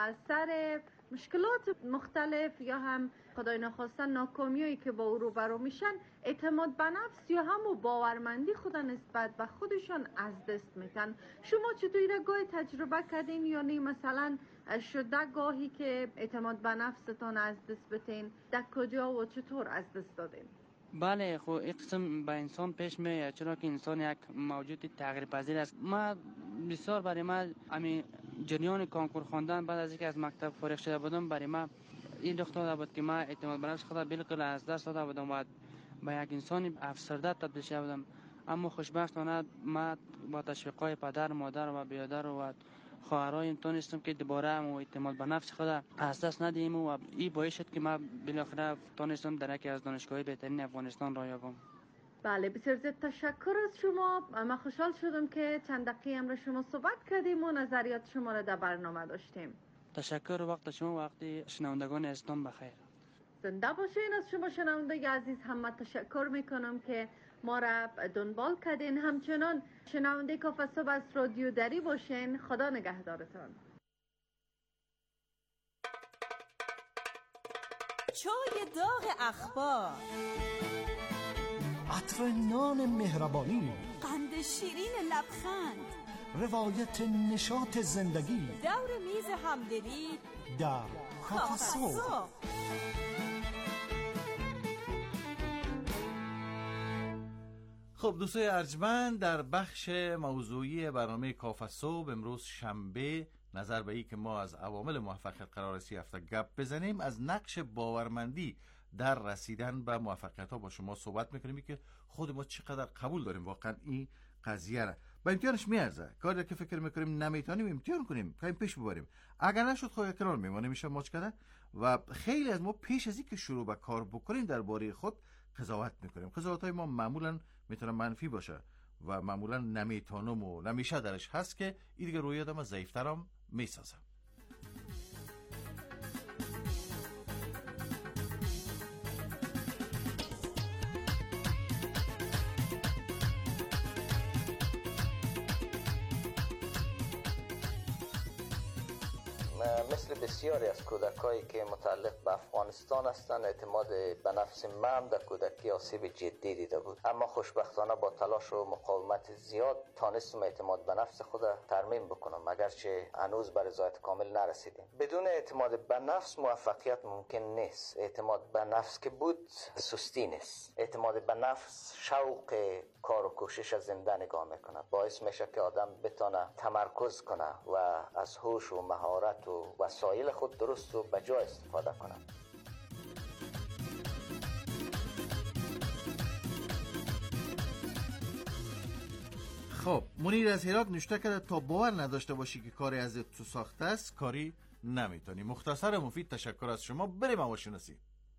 از سر مشکلات مختلف یا هم خدای نخواسته ناکامیایی که با او روبرو میشن، اعتماد به نفس یا هم باورمندی خود نسبت به خودشان از دست میتن. شما چطوری را گاهی تجربه کردین یا نه؟ مثلا شده گاهی که اعتماد به نفستان از دست بتین؟ در کجا و چطور از دست دادین؟ بله، خب این قسم به انسان پیش میاد، چرا که انسان یک موجود تغییر پذیر است. ما بسیار برای ما همین جریان کنکور خواندن بعد از اینکه از مکتب فارغ شده بودم، برای ما این رخ داده بود که ما اعتماد به نفس خود بالکل از دست داده بودم و به یک انسان افسرده تبدیل شده بودم. اما خوشبختانه ما با تشویق‌های پدر، مادر و برادر و خواهرای تونستم که دوباره اعتماد به نفس خود از دست ندیم و این باعث شد که ما بالاخره تونستم در یکی از دانشگاه‌های بهترین افغانستان را یابم. بله، بسیار زیاد تشکر از شما. من خوشحال شدم که چند دقیقه امروز شما صحبت کردیم و نظریات شما را در برنامه داشتیم. تشکر. وقت شما، وقتی شنوندگان عزیزم بخیر. زنده باشین. از شما شنونده عزیز هم تشکر میکنم که ما را دنبال کردین. همچنان شنونده کافه صبح از رادیو دری باشین. خدا نگهدارتان. چای داغ اخبار، عطر نان مهربانی، قند شیرین لبخند، روایت نشاط زندگی، دور میز همدلی در کافه صبح. خب دوستای ارجمند، در بخش موضوعی برنامه کافه صبح امروز شنبه، نظر به این که ما از عوامل موفقیت قرار است هفته گپ بزنیم، از نقش باورمندی در رسیدن به موفقیت ها با شما صحبت میکنیم که خود ما چقدر قبول داریم واقعا این قضیه را. با امتحانش میارزه. کاری که فکر میکنیم نمیتونیم امتحان کنیم، کاریم پیش ببریم. اگر نشد خود کنار میمونه، میشه ماچ کرده. و خیلی از ما پیش از اینکه شروع به کار بکنیم درباره خود قضاوت میکنیم. قضاوت های ما معمولا میتونه منفی باشه و معمولا نمیتونم و نمیشه درش هست که این دیگه روی آدم ضعیفترم میسازه. مثل بسیاری از کودکایی که متعلق به افغانستان هستند، اعتماد به نفس من در کودکی آسیب جدی دیده بود، اما خوشبختانه با تلاش و مقاومت زیاد تانستم اعتماد به نفس خود ترمیم بکنم، اگرچه هنوز به رضایت کامل نرسیدیم. بدون اعتماد به نفس موفقیت ممکن نیست. اعتماد به نفس که بود، سستی نیست. اعتماد به نفس شوق کار و کوشش از زنده نگاه میکنه، باعث میشه که آدم بتونه تمرکز کنه و از هوش و مهارت و وسایل خود درست و بجا استفاده کنه. خب منیر از هرات نوشته کرده تا باور نداشته باشی که کاری از تو ساخته است کاری نمیتونی. مختصر مفید، تشکر از شما. بریم هواشناسی.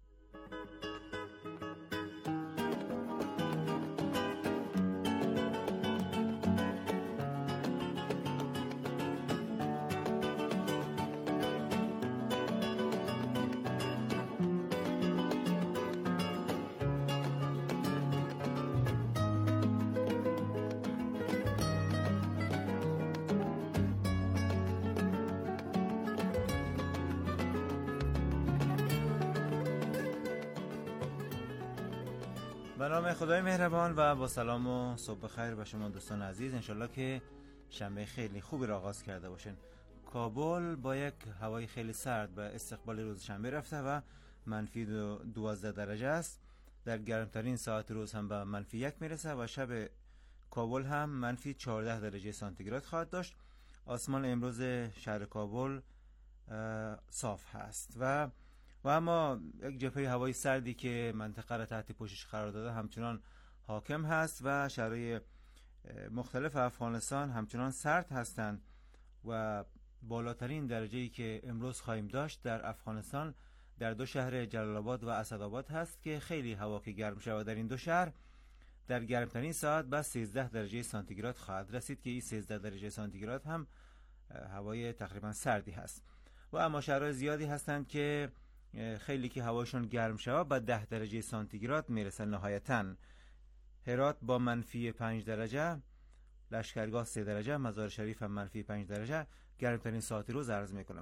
به نام خدای مهربان و با سلام و صبح خیر به شما دوستان عزیز. انشالله که شنبه خیلی خوبی را آغاز کرده باشین. کابل با یک هوای خیلی سرد به استقبال روز شنبه رفته و منفی 12 درجه است. در گرمترین ساعت روز هم به منفی 1 میرسه و شب کابل هم منفی 14 درجه سانتیگراد خواهد داشت. آسمان امروز شهر کابل صاف هست و اما یک جبهه هوای سردی که منطقه را تحت پوشش قرار داده همچنان حاکم هست و شهرهای مختلف افغانستان همچنان سرد هستند و بالاترین درجه‌ای که امروز خواهیم داشت در افغانستان در دو شهر جلال آباد و اسدآباد هست که خیلی هوا که گرم شود در این دو شهر در گرمترین ساعت به 13 درجه سانتیگراد خواهد رسید که این 13 درجه سانتیگراد هم هوای تقریبا سردی هست. و اما شهرهای زیادی هستند که خیلی که هواشون گرم شود به 10 درجه سانتیگراد میرسن نهایتاً. هرات با منفی 5 درجه، لشکرگاه 3 درجه، مزار شریف هم منفی 5 درجه گرمترین ساعت روز عرض میکنم.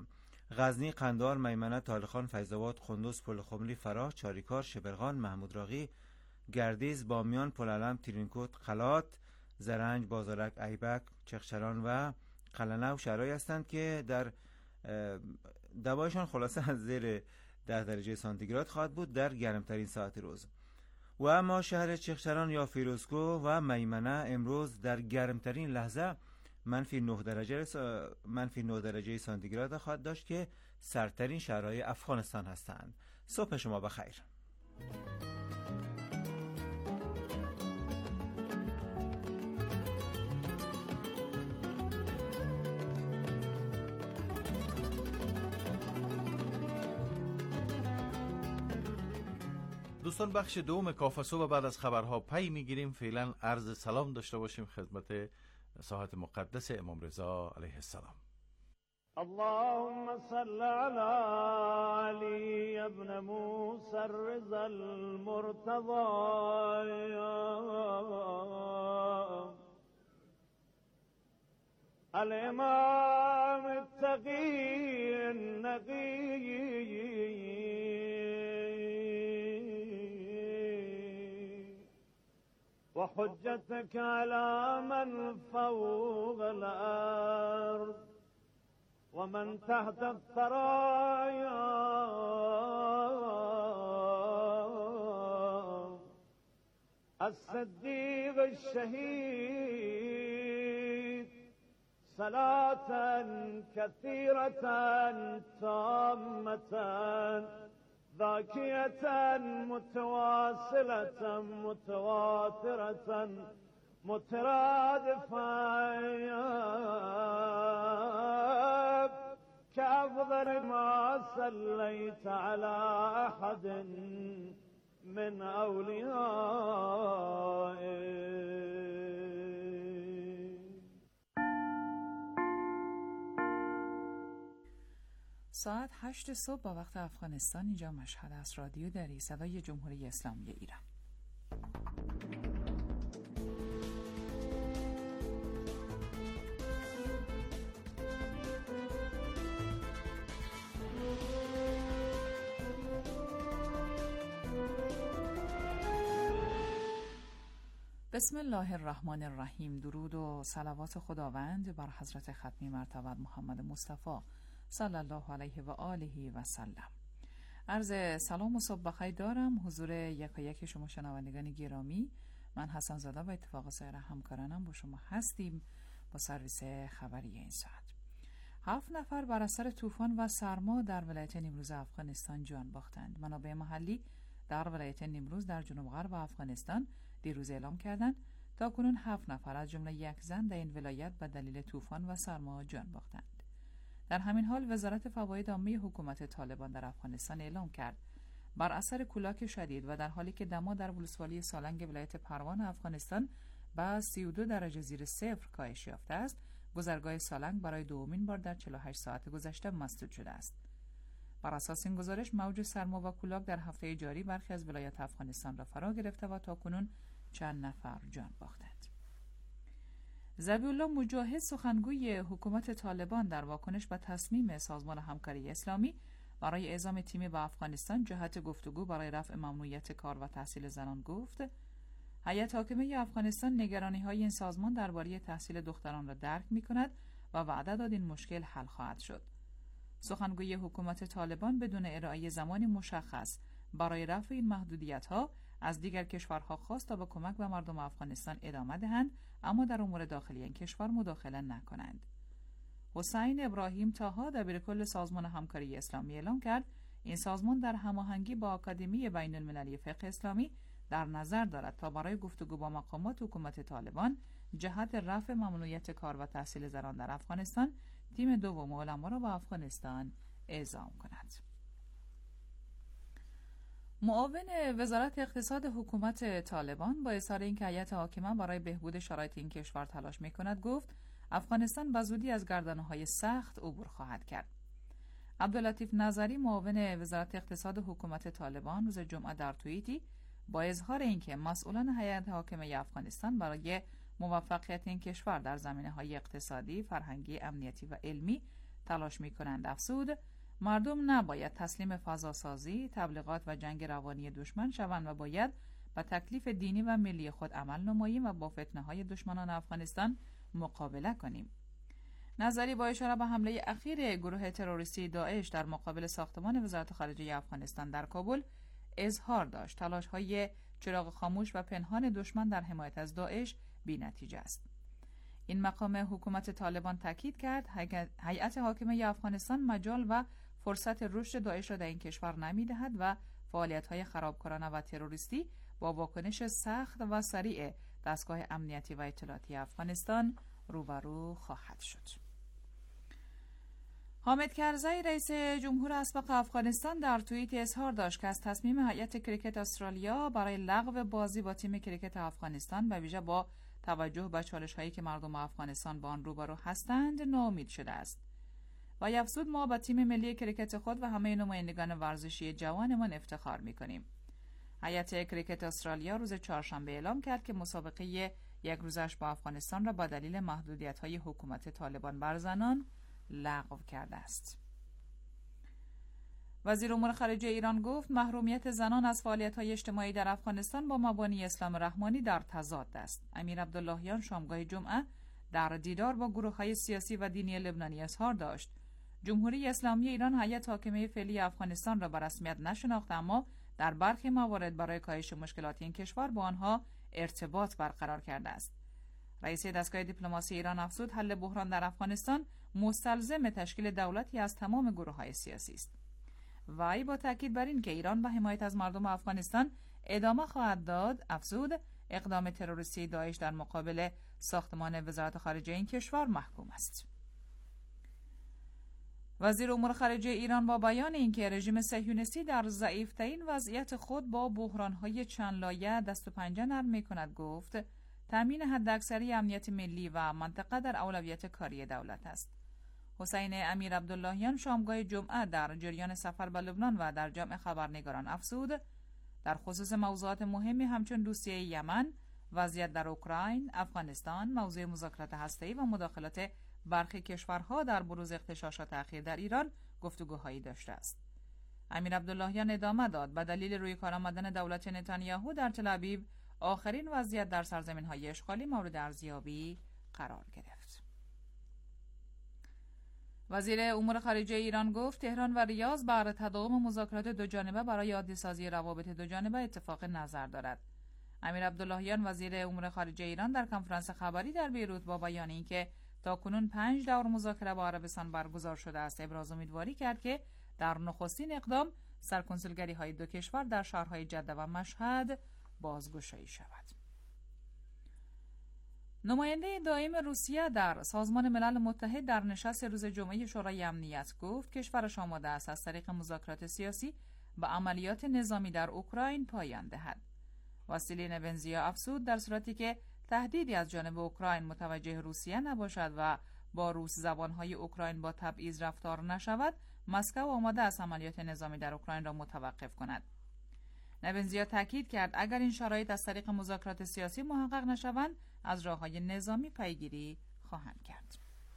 غزنی، قندهار، میمنه، طالقان، فیض‌آباد، قندوز، پل خمری، فراه، چاریکار، شبرغان، محمود راغی، گردیز، بامیان، پلعلم، ترینکوت، قلات، زرنج، بازارک، ایبک، چغچران و قلنه و شهرهایی هستند که در دوایشان خلاصه از زیر 10 درجه سانتیگراد خواهد بود در گرمترین ساعت روز. و اما شهر چغچران یا فیروزکوه و میمنه امروز در گرمترین لحظه -9 درجه سانتیگراد خواهد داشت که سردترین شهرهای افغانستان هستند. صبح شما بخیر. دوستان، بخش دوم کافه صبح بعد از خبرها پی میگیریم. فعلا عرض سلام داشته باشیم خدمت ساحت مقدس امام رضا علیه السلام. اللهم صل على علي ابن موسى الرضا المرتضى الامام التقي النقي وحجتك على من فوق الأرض ومن تحت الثرايا الصديق الشهيد صلاة كثيرة تامة ذاكية متواصلة متواترة مترادفة كأفضل ما صليت على أحد من أوليائك. ساعت 8 صبح با وقت افغانستان. اینجا مشهد از رادیو دری، صدای جمهوری اسلامی ایران. بسم الله الرحمن الرحیم. درود و صلوات خداوند بر حضرت ختمی مرتبت محمد مصطفی صلی الله علیه و آله و سلم. عرض سلام و صبح بخیر دارم حضور یکایک شما شنوندگان گرامی. من حسن زاده و اتفاق سایر همکارانم با شما هستیم با سرویس خبری این ساعت. 7 نفر بر اثر طوفان و سرما در ولایت نیمروز افغانستان جان باختند. منابع محلی در ولایت نیمروز در جنوب غرب افغانستان دیروز اعلام کردند تا کنون 7 نفر از جمله یک زن در این ولایت به دلیل طوفان و سرما جان باختند. در همین حال وزارت فواید عامه حکومت طالبان در افغانستان اعلام کرد بر اثر کولاک شدید و در حالی که دما در ولسوالی سالنگ ولایت پروان افغانستان به 32 درجه زیر صفر کاهش یافته است، گذرگاه سالنگ برای دومین بار در 48 ساعت گذشته مسدود شده است. بر اساس این گزارش موج سرما و کولاک در هفته جاری برخی از ولایات افغانستان را فرا گرفته و تاکنون چند نفر جان باختند. ذبیح‌الله مجاهد سخنگوی حکومت طالبان در واکنش به تصمیم سازمان همکاری اسلامی برای اعزام تیمی به افغانستان جهت گفتگو برای رفع ممنوعیت کار و تحصیل زنان گفت: هیئت حاکمه افغانستان نگرانی‌های این سازمان درباره تحصیل دختران را درک می‌کند و وعده داد این مشکل حل خواهد شد. سخنگوی حکومت طالبان بدون ارائه زمانی مشخص برای رفع این محدودیت‌ها از دیگر کشورها خواست تا به کمک به مردم افغانستان ادامه دهند، اما در امور داخلی این کشور مداخله نکنند. حسین ابراهیم طاها دبیرکل سازمان همکاری اسلامی اعلام کرد این سازمان در هماهنگی با آکادمی بین المللی فقه اسلامی در نظر دارد تا برای گفتگو با مقامات حکومت طالبان جهت رفع ممنوعیت کار و تحصیل زنان در افغانستان تیم دوم علما را به افغانستان اعزام کند. معاون وزارت اقتصاد حکومت طالبان با اظهار اینکه هیئت حاکمه برای بهبود شرایط این کشور تلاش می‌کند گفت افغانستان به زودی از گردنه‌های سخت عبور خواهد کرد. عبداللطیف نظری معاون وزارت اقتصاد حکومت طالبان روز جمعه در توییتی با اظهار اینکه مسئولان هیئت حاکمه افغانستان برای موفقیت این کشور در زمینه‌های اقتصادی، فرهنگی، امنیتی و علمی تلاش می‌کنند افزود مردم نباید تسلیم فضاسازی، تبلیغات و جنگ روانی دشمن شوند و باید با تکلیف دینی و ملی خود عمل نماییم و با فتنه‌های دشمنان افغانستان مقابله کنیم. نظری با اشاره به حمله اخیر گروه تروریستی داعش در مقابل ساختمان وزارت خارجه افغانستان در کابل اظهار داشت تلاش‌های چراغ خاموش و پنهان دشمن در حمایت از داعش بی‌نتیجه است. این مقام حکومت طالبان تاکید کرد هیئت حاکمه افغانستان مجال و فرصت رشد داعش را در این کشور نمی‌دهد و فعالیت‌های خرابکارانه و تروریستی با واکنش سخت و سریع دستگاه امنیتی و اطلاعاتی افغانستان روبرو خواهد شد. حامد کرزی رئیس جمهور اسبق افغانستان در توییت اظهار داشت که از تصمیم هیئت کریکت استرالیا برای لغو بازی با تیم کریکت افغانستان به ویژه با توجه به چالش‌هایی که مردم افغانستان با آن روبرو هستند ناامید شده است. و افزود ما با تیم ملی کریکت خود و همه نمایندگان ورزشی جوانمان افتخار می‌کنیم. هیئت کریکت استرالیا روز چهارشنبه اعلام کرد که مسابقه یک روزش با افغانستان را با دلیل محدودیت‌های حکومت طالبان بر زنان لغو کرده است. وزیر امور خارجه ایران گفت محرومیت زنان از فعالیت‌های اجتماعی در افغانستان با مبانی اسلام رحمانی در تضاد است. امیر عبداللهیان شامگاه جمعه در دیدار با گروه‌های سیاسی و دینی لبنانی اظهار داشت جمهوری اسلامی ایران هیئت حاکمه فعلی افغانستان را به رسمیت نشناخته، اما در برخی موارد برای کاهش مشکلات این کشور با آنها ارتباط برقرار کرده است. رئیس دستگاه دیپلماسی ایران افزود حل بحران در افغانستان مستلزم تشکیل دولتی از تمام گروه‌های سیاسی است. وی با تاکید بر این که ایران به حمایت از مردم افغانستان ادامه خواهد داد، افزود اقدام تروریستی داعش در مقابل ساختمان وزارت خارجه این کشور محکوم است. وزیر امور خارجه ایران با بیان اینکه رژیم صهیونیستی در ضعیف‌ترین وضعیت خود با بحران‌های چند لایه دست و پنجه نرم می‌کند گفت تامین حداکثری امنیت ملی و منطقه در اولویت کاری دولت است. حسین امیر عبداللهیان شامگاه جمعه در جریان سفر به لبنان و در جمع خبرنگاران افزود در خصوص موضوعات مهمی همچون دوسیه یمن، وضعیت در اوکراین، افغانستان، موضوع مذاکرات هسته‌ای و مداخلات برخی کشورها در بروز اغتشاشات اخیر در ایران گفتگوهایی داشته است. امیر عبداللهیان ادامه داد به دلیل روی کار آمدن دولت نتانیاهو در تل‌آویو آخرین وضعیت در سرزمین‌های اشغالی مورد ارزیابی قرار گرفت. وزیر امور خارجه ایران گفت تهران و ریاض بر تداوم مذاکرات دوجانبه برای عادی‌سازی روابط دوجانبه اتفاق نظر دارد. امیر عبداللهیان وزیر امور خارجه ایران در کنفرانس خبری در بیروت با بیان اینکه تاکنون 5 دور مذاکره با عربستان برگزار شده است ابراز امیدواری کرد که در نخستین اقدام سرکنسولگری‌های دو کشور در شهرهای جده و مشهد بازگشایی شود. نماینده دائم روسیه در سازمان ملل متحد در نشست روز جمعه شورای امنیت گفت کشورش آماده است از طریق مذاکرات سیاسی به عملیات نظامی در اوکراین پایان دهد. واسیلی نبنزیا افزود در صورتی که تهدیدی از جانب اوکراین متوجه روسیه نباشد و با روس زبانهای اوکراین با تبعیض رفتار نشود، مسکو آماده است عملیات نظامی در اوکراین را متوقف کند. نبنزیا تاکید کرد اگر این شرایط از طریق مذاکرات سیاسی محقق نشوند، از راه‌های نظامی پیگیری خواهند کرد.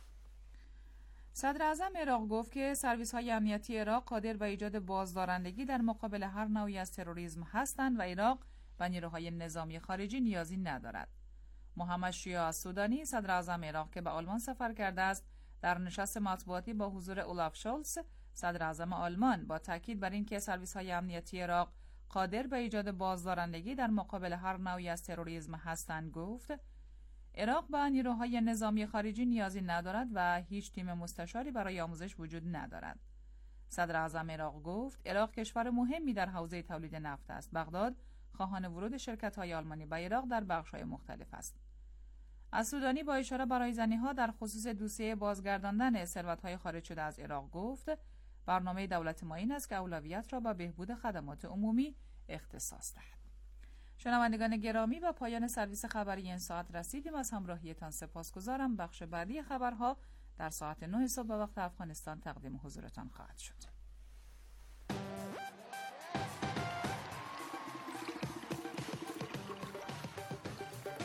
صدر اعظم عراق گفت که سرویس‌های امنیتی عراق قادر به ایجاد بازدارندگی در مقابل هر نوعی از تروریسم هستند و عراق به نیروهای نظامی خارجی نیازی ندارد. محمد شیعه السودانی صدر اعظم عراق که به آلمان سفر کرده است، در نشست مطبوعاتی با حضور اولاف شولز صدر اعظم آلمان با تاکید بر اینکه سرویس‌های امنیتی عراق قادر به ایجاد بازدارندگی در مقابل هر نوعی از تروریسم هستند گفت عراق به نیروهای نظامی خارجی نیازی ندارد و هیچ تیم مستشاری برای آموزش وجود ندارد. صدر اعظم عراق گفت عراق کشور مهمی در حوزه تولید نفت است. بغداد خواهان ورود شرکت‌های آلمانی به عراق در بخش‌های مختلف است. السودانی با اشاره به رایزنی‌ها در خصوص دوسیه بازگرداندن ثروت‌های خارج شده از عراق گفت برنامه دولت ما این است که اولویت را به بهبود خدمات عمومی اختصاص دهد. شنوندگان گرامی، به پایان سرویس خبری این ساعت رسیدیم. از همراهیتان سپاسگزارم. بخش بعدی خبرها در ساعت 9 صبح به وقت افغانستان تقدیم حضورتان خواهد شد.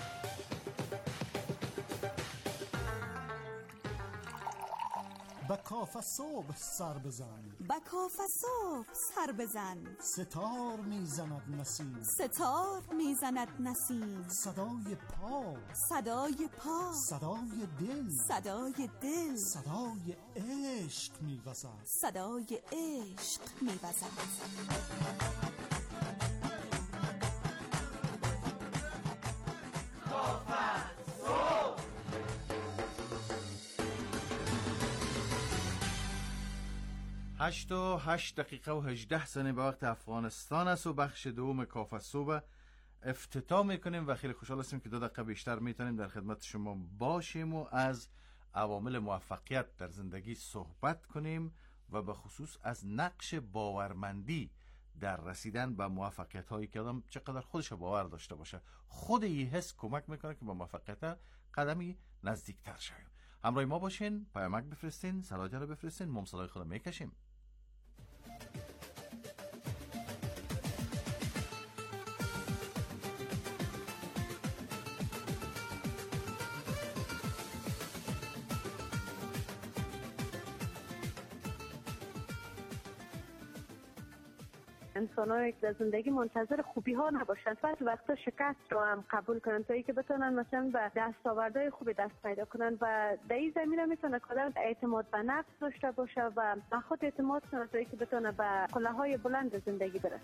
با کاف صبح سر بزن، به کاف صبح سر بزن. ستار میزند نسیم، ستار میزند نسیم. صدای پا، صدای پا، صدای دل، صدای دل، صدای عشق میوزد، صدای عشق میوزد. 8:08 و 18 ثانیه به وقت افغانستان است و بخش دوم کاف صبح افتتاح میکنیم و خیلی خوشحال هستیم که 2 دقیقه بیشتر میتونیم در خدمت شما باشیم و از عوامل موفقیت در زندگی صحبت کنیم و به خصوص از نقش باورمندی در رسیدن به موفقیت هایی که آدم چقدر خودش باور داشته باشه. خود این حس کمک میکنه که به موفقیت قدمی نزدیکتر شویم. همراه ما باشین، پیامک بفرستین، صلاحیت رو بفرستین، ما صدای خود میکشیم. انسان‌ها در زندگی منتظر خوبی ها نباشند، بعضی وقتا شکست رو هم قبول کنند تا اینکه بتونن مثلا به دستاوردهای خوبی دست پیدا کنند و در این زمینه میتونه آدم اعتماد به نفس داشته باشه و به خود اعتماد کنه تا اینکه بتونه به قله‌های بلند زندگی برسه.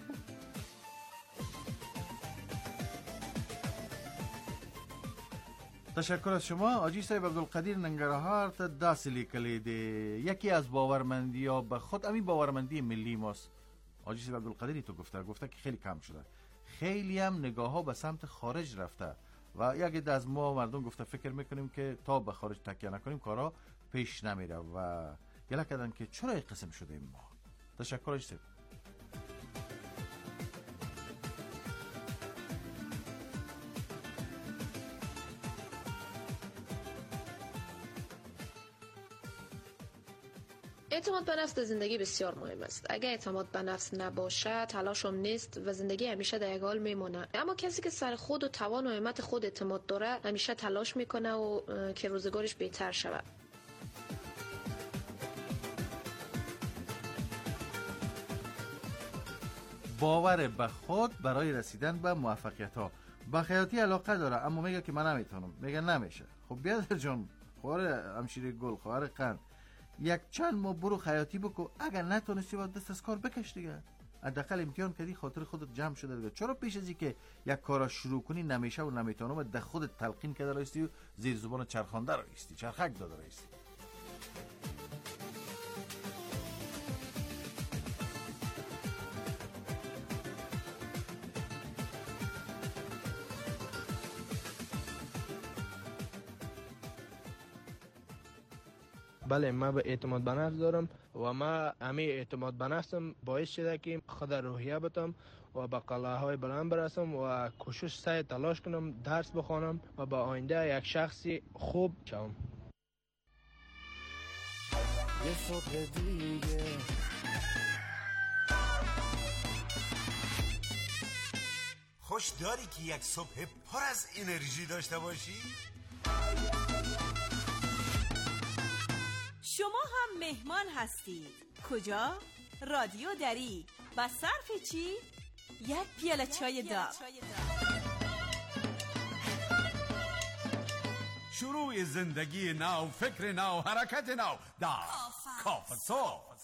تشکر از شما. آجی صاحب عبدالقدیر ننگرهار تا داسی لیکلی دی یکی از باورمندی ها به خود همین باورمندی ملی ماست. آجی صاحب عبدالقدیری تو گفته که خیلی کم شده، خیلی هم نگاه ها به سمت خارج رفته و یک از ما مردم گفته فکر میکنیم که تا به خارج تکیه نکنیم کارا پیش نمیره و گله کردن که چرا این قسم شده ما. تشکر آجی صاحب. اعتماد به نفس در زندگی بسیار مهم است. اگر اعتماد به نفس نباشه تلاش هم نیست و زندگی همیشه در یک حال میمونه. اما کسی که سر خود و توان و همت خود اعتماد داره همیشه تلاش میکنه و که روزگارش بهتر شود. باور به خود برای رسیدن به موفقیت ها. به خیاطی علاقه داره اما میگه که من نمیتونم، میگه نمیشه. خب بیادر جان، خواهر همشیره گل، خواهر قند، یک چند ماه برو خیاطی بکو، اگر نتونستی باید دست از کار بکش دیگه. حداقل امتحان کردی، خاطر خودت جمع شده دیگه. چرا پیش از اینکه یک کارا شروع کنی نمیشه و نمیتونم و در خودت تلقین کرده رایستی و زیر زبان چرخانده رایستی، چرخک داده رایستی؟ بله، من به اعتماد به نفس دارم و من همین اعتماد به نفسم باعث شده که خود روحیه بتم و به قله‌های بلند برسم و کوشش سعی تلاش کنم درس بخوانم و به آینده یک شخصی خوب شوم. یه صبح دیگه خوش داری که یک صبح پر از انرژی داشته باشی؟ شما هم مهمان هستید. کجا؟ رادیو دری. با صرف چی؟ یک پیاله چای داغ. شروع زندگی نو، فکر نو، حرکت نو در کاف صبح.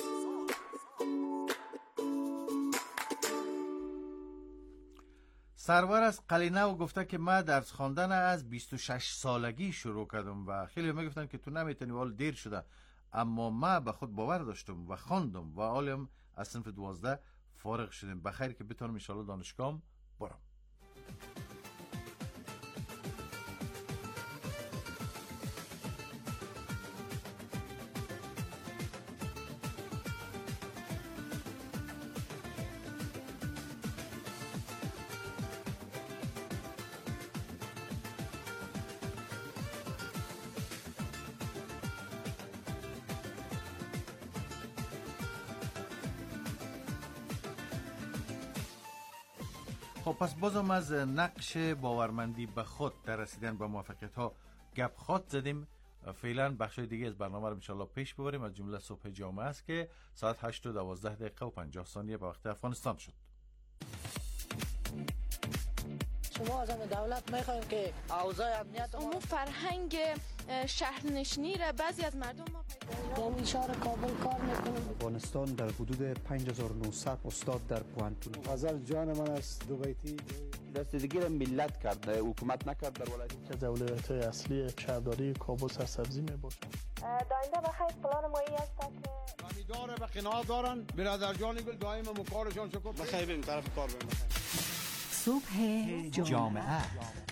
سرور از قلینو گفته که من درس خواندن از 26 سالگی شروع کردم و خیلی میگفتن که تو نمیتونی، حال دیر شده، اما من به خود باور داشتم و خواندم و حالم از صنف 12 فارغ شدم. بخیر که بتونم ان شاءالله دانشگاهم برم. خب پس بازم از نقش باورمندی به خود در رسیدن به موفقیت ها گپ خود زدیم. فعلا بخش دیگه از برنامه رو انشالله پیش ببریم، از جمله صبح جامعه است که ساعت 8 و 12 دقیقه و 50 ثانیه به وقت افغانستان شد. شما از دولت میخوایم که اوضاع امنیت اون فرهنگ شهرنشینی را بعضی از مردم ما در شهر کابل کار میکنم. افغانستان در حدود 5900 استاد در پوانتون. غزل جان من است دوبیتی دستگیر ملت کرده، حکومت نکرد در ولایت. از اولویت‌های اصلی شهرداری کابل سرسبزی میباشد. داینده بخیر پلان مایی است که خریدار و قناعت دارن. برادر جان گل دائم مکارشان شکر. بخیر بریم طرف کار بریم. صبح جامعه.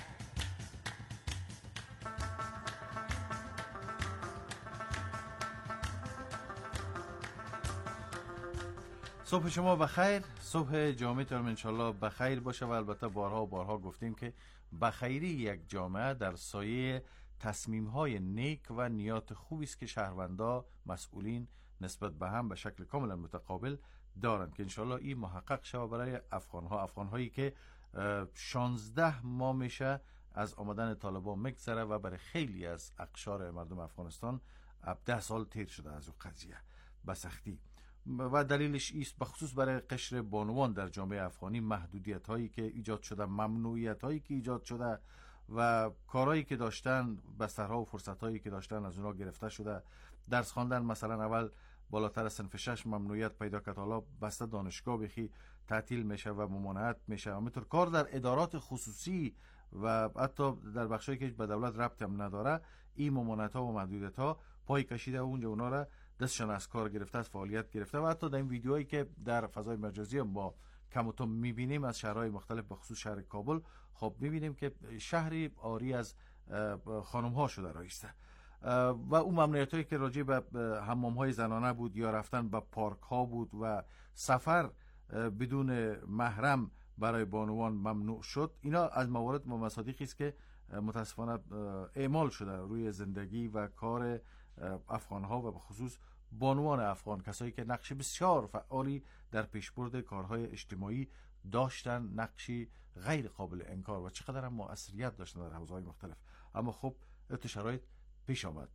صبح شما بخیر، صبح جامعتون انشالله بخیر باشه و البته بارها و بارها گفتیم که بخیری یک جامعه در سایه تصمیم‌های نیک و نیات خوبی است که شهروندا مسئولین نسبت به هم به شکل کاملا متقابل دارند که انشالله این محقق شود برای افغانهایی که 16 ماه میشه از آمدن طالبان میگذره و برای خیلی از اقشار مردم افغانستان 10 سال تیر شده از اون قضیه به سختی و دلیلش ایست بخصوص برای قشر بانوان در جامعه افغانی محدودیت هایی که ایجاد شده، ممنوعیت هایی که ایجاد شده و کارهایی که داشتن، بسترها و فرصت هایی که داشتن از اونها گرفته شده. درس خواندن مثلا اول بالاتر از صنف 6 ممنوعیت پیدا کرد، حالا بسته دانشگاه بخی تعطیل میشه و ممانعت میشه. همینطور کار در ادارات خصوصی و حتی در بخشایی که به دولت ربط هم نداره این ممانعت ها و محدودیت ها پای کشیده و اونجا اونا را دستشان از کار گرفته، از فعالیت گرفته و حتی در این ویدیوهایی که در فضای مجازی ما کم و کم میبینیم از شهرهای مختلف به خصوص شهر کابل، خب میبینیم که شهری آری از خانم ها شده رایسته و اون ممنوعیت هایی که راجع به حمام های زنانه بود یا رفتن به پارک ها بود و سفر بدون محرم برای بانوان ممنوع شد. اینا از موارد و مصادیقی است که متاسفانه اعمال شده روی زندگی و کار افغان ها و به خصوص بانوان افغان، کسایی که نقش بسیار فعالی در پیشبرد کارهای اجتماعی داشتن، نقشی غیر قابل انکار و چقدر هم مؤثریت داشتن در حوزه‌های مختلف. اما خب شرایط پیش آمد.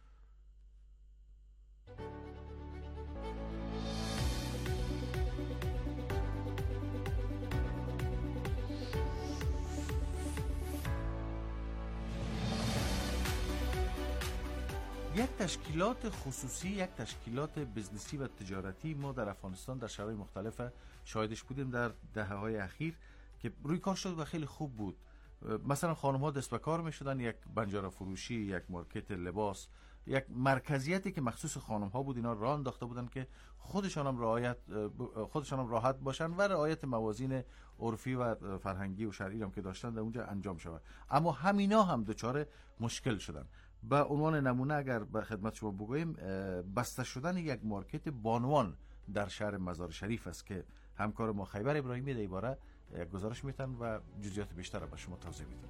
یک تشکیلات خصوصی، یک تشکیلات بزنسی و تجارتی ما در افغانستان در شهرهای مختلف شاهدش بودیم در دهه‌های اخیر که روی کار شد و خیلی خوب بود. مثلا خانم‌ها دست به کار می‌شدن، یک بنجاره فروشی، یک مارکت لباس، یک مرکزیتی که مخصوص خانم‌ها بود اینا راه انداخته بودن که خودشان هم راحت باشن و رعایت موازین عرفی و فرهنگی و شرعی هم که داشتن در اونجا انجام شود. اما همینا هم دچار مشکل شدن. به عنوان نمونه اگر به خدمت شما بگویم، بسته شدن یک مارکت بانوان در شهر مزار شریف است که همکار ما خیبر ابراهیمی در این باره گزارش میتن و جزئیات بیشتر را به شما توضیح میدن.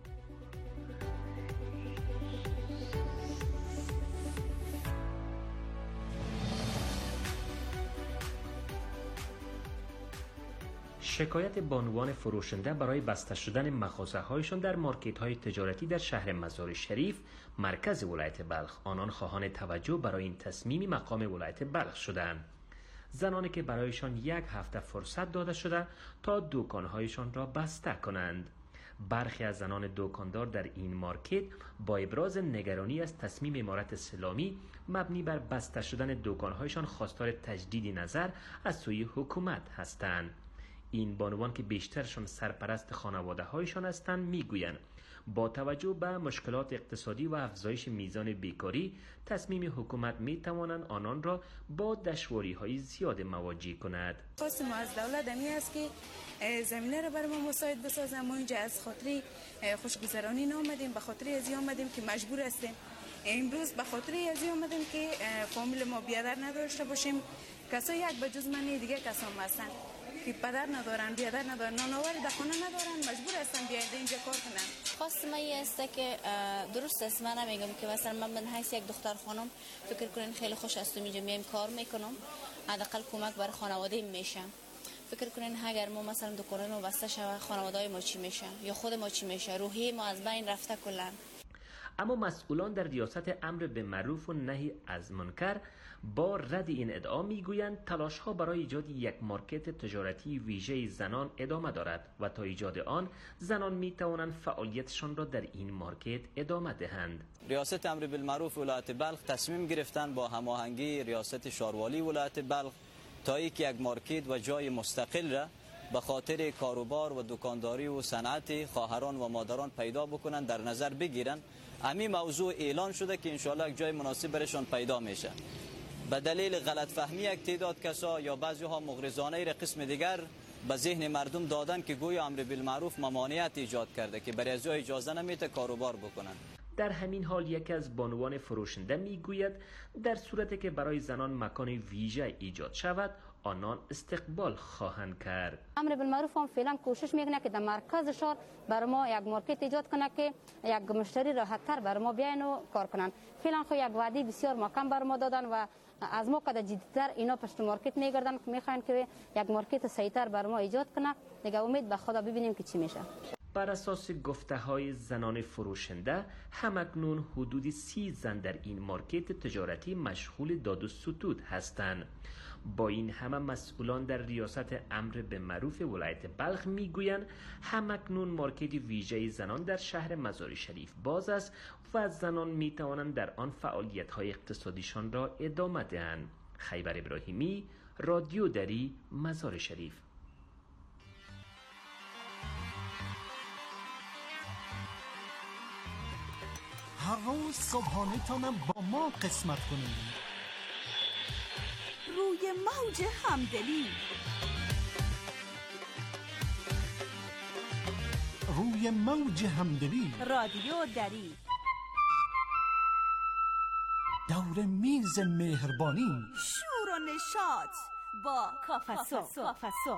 شکایت بانوان فروشنده برای بسته شدن مغازه‌هایشان در مارکت‌های تجارتی در شهر مزار شریف مرکز ولایت بلخ. آنان خواهان توجه برای این تصمیم مقام ولایت بلخ شدند. زنانی که برایشان 1 هفته فرصت داده شده تا دکان‌هایشان را بسته کنند. برخی از زنان دکاندار در این مارکت با ابراز نگرانی از تصمیم امارت اسلامی مبنی بر بسته شدن دکان‌هایشان خواستار تجدید نظر از سوی حکومت هستند. این بانوان که بیشترشان سرپرست خانواده هایشان هستند میگویند با توجه به مشکلات اقتصادی و افزایش میزان بیکاری تصمیم حکومت میتوانند آنان را با دشواری های زیاد مواجه کند. خواست ما از دولت همی است که زمینه را بر ما مساعد بسازن. ما اینجا از خاطری خوشگذرانی نامدیم، به خاطری ازی آمدیم که مجبور هستیم. امروز به خاطری ازی آمدیم که فامیل ما بیادر نداشته باشیم. کسایی یک بجز من دیگه کسام هستن که پدر ندارن، بیادر ندارن، نانآوری در خانه ندارن، مجبور هستن بیاید اینجا کار کنن. خواست من این است که درست است، من نمیگم که مثلا من حیث یک دختر خانم فکر کنین خیلی خوش هستم اینجا میایم کار میکنم، حداقل کمک بر خانواده میشم. فکر کنین اگر ما مثلا دکان ما بسته شود خانواده ما چی میشه یا خود ما چی میشه؟ روحی ما از بین رفته کلا. اما مسئولان در ریاست امر به معروف و نهی از منکر با رد این ادعا میگویند تلاش‌ها برای ایجاد یک مارکت تجارتی ویژه زنان ادامه دارد و تا ایجاد آن زنان میتوانند فعالیتشان را در این مارکت ادامه دهند. ریاست امر بالمعروف ولایت بلخ تصمیم گرفتن با هماهنگی ریاست شاروالی ولایت بلخ تا یک مارکت و جای مستقل را به خاطر کاروبار و دکانداری و صنعت خواهران و مادران پیدا بکنن در نظر بگیرن. همین موضوع اعلان شده که انشالله یک جای مناسب برشان پیدا میشه. به دلیل غلط فهمی یک تعداد کسا یا بعضی ها مغرضانه را قسم دیگر به ذهن مردم دادن که گویا امر بالمعروف ممانعت ایجاد کرده که برای از اجازه نمیده کاروبار بکنن. در همین حال یکی از بانوان فروشنده میگوید در صورتی که برای زنان مکان ویژه ایجاد شود آنان استقبال خواهند کرد. امر بالمعروف هم فعلا کوشش میکنه که در مرکز شهر برای ما یک مارکت ایجاد کنه که یک مشتری راحت‌تر برای ما بیاین و کار کنن. فعلا خو یک وعده بسیار محکم برای ما دادن و از ما کده جدی‌تر اینا پشت مارکت میگردن که میخواین که یک مارکت صحیح‌تر برای ما ایجاد کنه. دیگه امید به خدا ببینیم که چی میشه. بر اساس گفته‌های زنان فروشنده همکنون حدود 30 زن در این مارکت تجارتی مشغول داد و ستود هستند. با این همه مسئولان در ریاست امر به معروف ولایت بلخ میگویند همکنون مارکت ویژه زنان در شهر مزار شریف باز است و زنان میتوانند در آن فعالیت‌های اقتصادیشان را ادامه دهند. خیبر ابراهیمی، رادیو دری، مزار شریف. هر روز صبحانه تانم با ما قسمت کنید. روی موج همدلی، روی موج همدلی، رادیو دری، دور میز مهربانی، شور و نشاط با کافسو.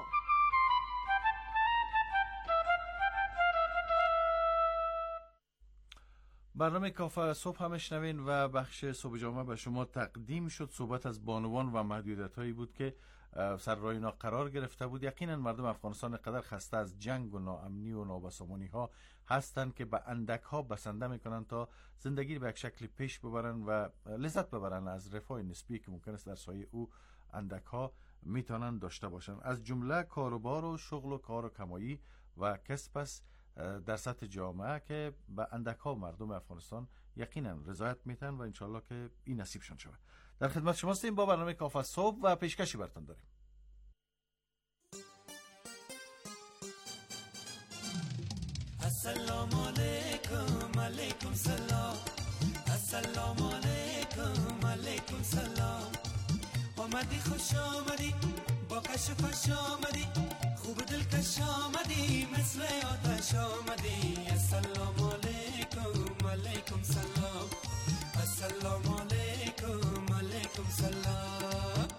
برنامه کافه صبح هم شنوین و بخش صبح جامعه به شما تقدیم شد. صحبت از بانوان و محدودیت هایی بود که سر راه اینا قرار گرفته بود. یقینا مردم افغانستان قدر خسته از جنگ و ناامنی و نابسامانی ها هستند که به اندک ها بسنده میکنن تا زندگی به یک شکل پیش ببرن و لذت ببرن از رفاه نسبی که ممکن است در سایه او اندک ها میتونن داشته باشن، از جمله کاروبار و شغل و کار و کمایی و کسب است در سطح جامعه که به اندک ها مردم افغانستان یقینا رضایت میتن و انشالله که این نصیبشان شود. در خدمت شما هستیم با برنامه کافه صبح و پیشکشی براتون داریم. السلام علیکم، علیکم سلام، السلام علیکم، علیکم سلام. آمدی خوش آمدی با کشفش آمدی، خوب دل کش آمدی مثل آتش آمدی. السلام علیکم، علیکم سلام، السلام علیکم، علیکم سلام.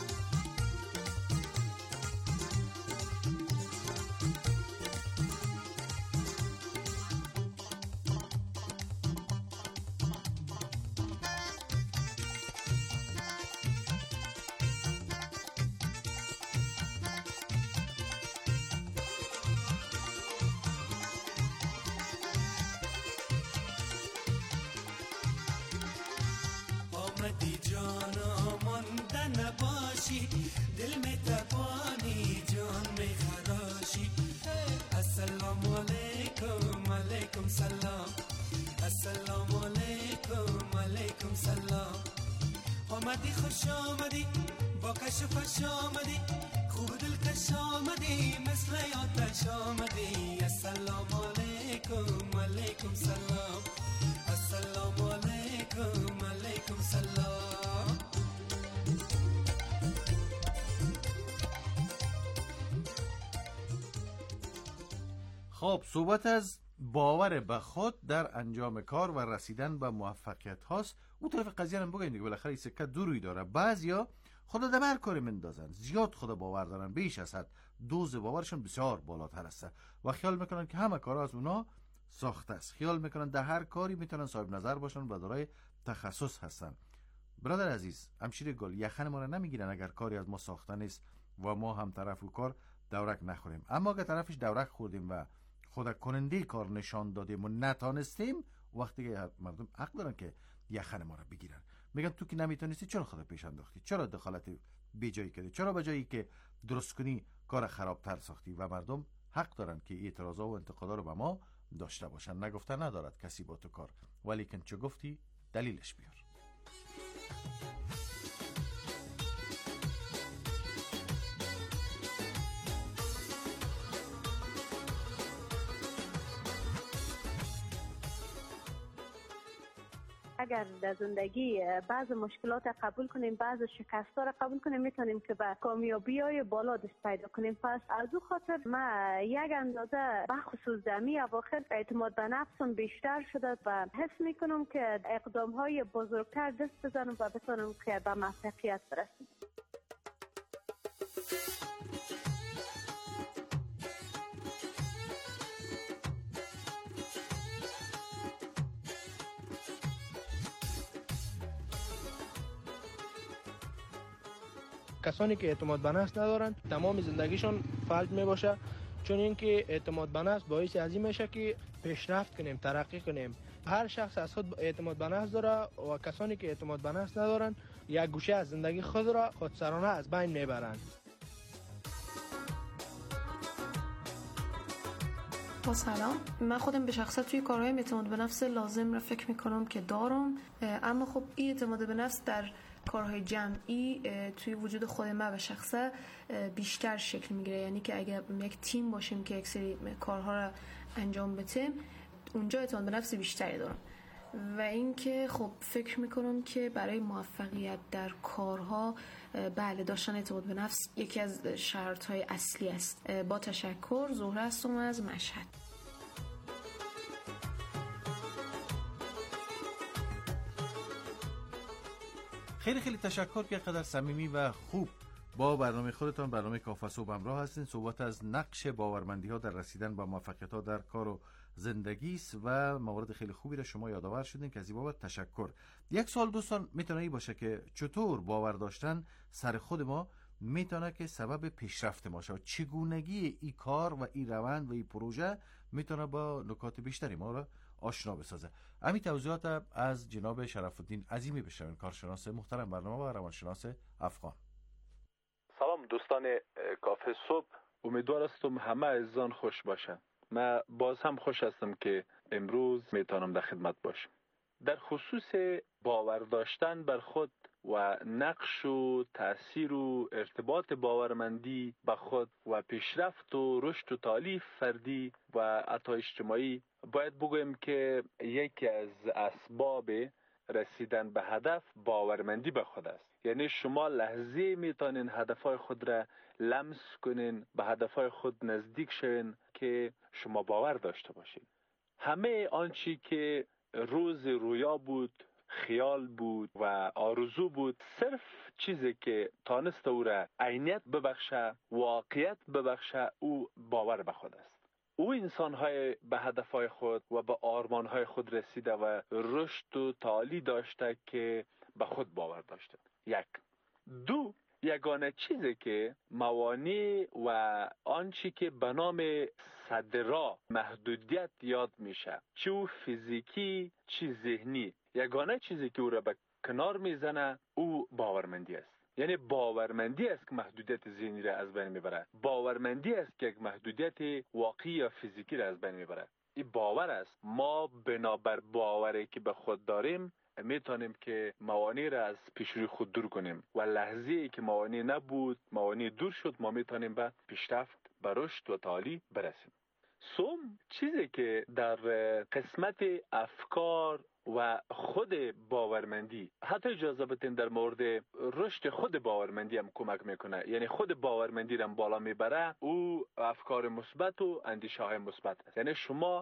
آمدی جانا مانده نباشی، دل می تپانی جان می خراشی. السلام علیکم، علیکم سلام، السلام علیکم، علیکم سلام. آمدی خوش آمدی با کشفش آمدی، خوب دل کش آمدی مثل آتش آمدی. السلام علیکم، علیکم سلام، السلام علیکم، علیکم سلام. خب صحبت از باور به خود در انجام کار و رسیدن به موفقیت هاست. اون طرف قضیه هم بگوین دیگه، بالاخره این سکه دو روی داره. بعضیا خدا در هر کاری مندازن، زیاد خدا باور دارن، بیش از حد، دوز باورشون بسیار بالاتر است و خیال میکنن که همه کارا از اونا ساخته است. خیال میکنن در هر کاری میتونن صاحب نظر باشن و دارای تخصص هستن. برادر عزیز، همشیر گل، یخن ما را نمیگیرن اگر کاری از ما ساخته نیست و ما هم طرف و کار دورک نخوریم. اما اگر طرفش دورک خوردیم و خود کننده کار نشان دادیم و نتانستیم، وقتی که مردم حق دارن که یخن ما را بگیرن، میگن تو که نمیتونستی چرا خودت پیش انداختی، چرا دخالت بیجایی کردی، چرا به جایی که درست کنی کار خرابتر ساختی. و مردم حق دارن که اعتراضا و انتقادا رو به ما داشته باشن. نگفتن ندارد کسی با تو کار، ولی کن چه گفتی دلیلش بیار. اگر در زندگی بعض مشکلات قبول کنیم، بعض شکست‌ها را قبول کنیم، میتونیم که به کامیابی‌های بالا دست پیدا کنیم. پس از او خاطر ما یک اندازه بخصوص دمی اواخر اعتماد به نفسم بیشتر شده و حس میکنم که اقدام‌های بزرگتر دست بزنم و بتونم که به موفقیت برسم. کسانی که اعتماد به نفس ندارن تمام زندگیشون فلج می باشه، چون اینکه اعتماد به نفس باعث از این میشه که پیشرفت کنیم، ترقی کنیم. هر شخص از خود اعتماد به نفس داره و کسانی که اعتماد به نفس ندارن یک گوشه از زندگی خود را خودسرانه از بین میبرن. با سلام، من خودم به شخصه توی کارهای اعتماد به نفس لازم را فکر میکنم که دارم، اما خب این اعتماد به نفس در کارهای جمعی توی وجود خود من به شخصه بیشتر شکل میگیره. یعنی که اگر یک تیم باشیم که یک سری کارها را انجام بدیم، اونجا اعتماد به نفس بیشتری دارم. و اینکه خب فکر میکنم که برای موفقیت در کارها بله داشتن اعتماد به نفس یکی از شرطهای اصلی است. با تشکر، زهره هستم از مشهد. خیلی خیلی تشکر که قدر صمیمی و خوب با برنامه خودتان، برنامه کافه صبح همراه هستین. صحبت از نقش باورمندی ها در رسیدن به موفقیت ها در کار و زندگی است و موارد خیلی خوبی را شما یادآور شدین که از این بابت تشکر. یک سوال دوستان میتونه این باشه که چطور باور داشتن سر خود ما میتونه که سبب پیشرفت ما شه، چگونگی این کار و این روند و این پروژه میتونه با نکات بیشتری ما را آشنا بسازه. همین توضیحات از جناب شرف الدین عظیمی بشنویم، کارشناس محترم برنامه و روانشناس افغان. سلام دوستان کافه صبح، امیدوار هستم همه عزیزان خوش باشند. من باز هم خوش هستم که امروز میتونم در خدمت باشم. در خصوص باور داشتن بر خود و نقش و تأثیر و ارتباط باورمندی به خود و پیشرفت و رشد و تعالی فردی و حتی اجتماعی، باید بگویم که یکی از اسباب رسیدن به هدف باورمندی به خود است. یعنی شما لحظه میتونین هدفهای خود را لمس کنین، به هدفهای خود نزدیک شوین که شما باور داشته باشین. همه آنچه که روز رویا بود، خیال بود و آرزو بود، صرف چیزی که تانست او را عینیت ببخشه، واقعیت ببخشه، او باور به خود است. او انسان‌های به هدفهای خود و به آرمان‌های خود رسیده و رشد و تعالی داشته که به خود باور داشته. یک. دو، یگانه چیزی که موانع و آنچه که به نام صدرا محدودیت یاد میشه، چه او فیزیکی چه ذهنی، یگانه چیزی که او را به کنار میزنه او باورمندی است. یعنی باورمندی است که محدودیت ذهنی را از بین میبره، باورمندی است که یک محدودیت واقعی یا فیزیکی را از بین میبره. این باور است. ما بنابر باوری که به خود داریم میتونیم که موانع را از پیش روی خود دور کنیم و لحظه ای که موانع نبود، موانع دور شد، ما میتونیم به پیشرفت، به رشد و تعالی برسیم. سوم، چیزی که در قسمت افکار و خود باورمندی، حتی اجازه بدین در مورد رشد خود باورمندی هم کمک میکنه، یعنی خود باورمندی را بالا میبره، او افکار مثبت و اندیشه های مثبت است. یعنی شما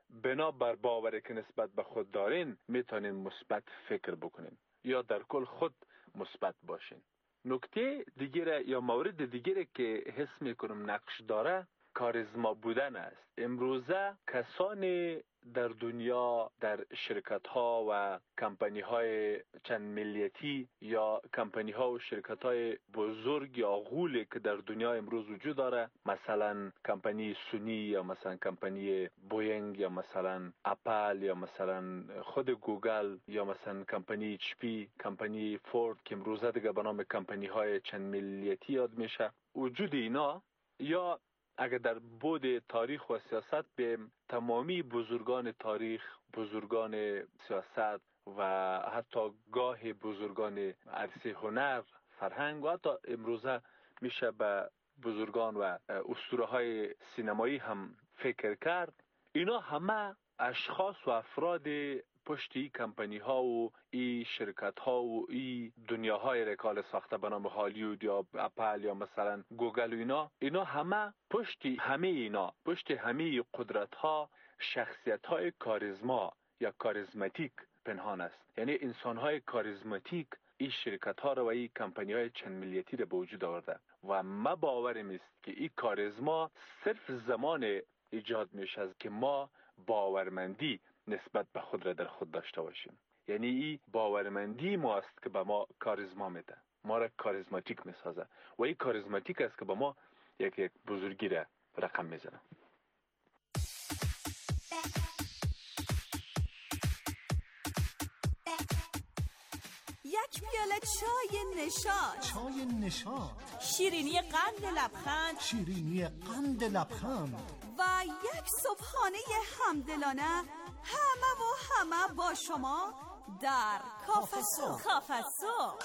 بنابر باوری که نسبت به خود دارین میتونین مثبت فکر بکنین یا در کل خود مثبت باشین. نکته دیگه یا مورد دیگه که حس میکنم نقش داره، کاریزما بودن است. امروزه کسانی در دنیا در شرکت ها و کمپانی های چند ملیتی یا کمپانی ها و شرکت های بزرگ یا غولی که در دنیا امروز وجود داره، مثلا کمپانی سونی یا مثلا کمپانی بوینگ یا مثلا اپل یا مثلا خود گوگل یا مثلا کمپانی اچ پی، کمپانی فورد که امروزه دیگه به نام کمپانی های چند ملیتی یاد میشه، وجود اینا یا اگر در بود تاریخ و سیاست به تمامی بزرگان تاریخ، بزرگان سیاست و حتی گاه بزرگان عرصه هنر، فرهنگ و حتی امروزه میشه به بزرگان و اسطوره های سینمایی هم فکر کرد، اینا همه اشخاص و افراد پشت ای کمپانی ها و ای شرکت ها و ای دنیاهای رکال ساخته به نام هالیوود یا اپل یا مثلا گوگل و اینا همه پشت همه قدرت ها شخصیت های کاریزما یا کاریزماتیک پنهان است. یعنی انسان های کاریزماتیک این شرکت ها رو و این کمپانی های چند ملیتی رو به وجود آورده و ما باورم است که این کاریزما صرف زمان ایجاد میشه که ما باورمندی نسبت به خود را در خود داشته باشیم. یعنی این باورمندی ما است که به ما کاریزما میده، ما را کاریزماتیک میسازه و این کاریزماتیک است که به ما یک بزرگی را رقم میزنه. یک پیاله چای نشاط، شیرینی قند لبخند و یک صبحانه همدلانه، همه با شما در کافه صبح.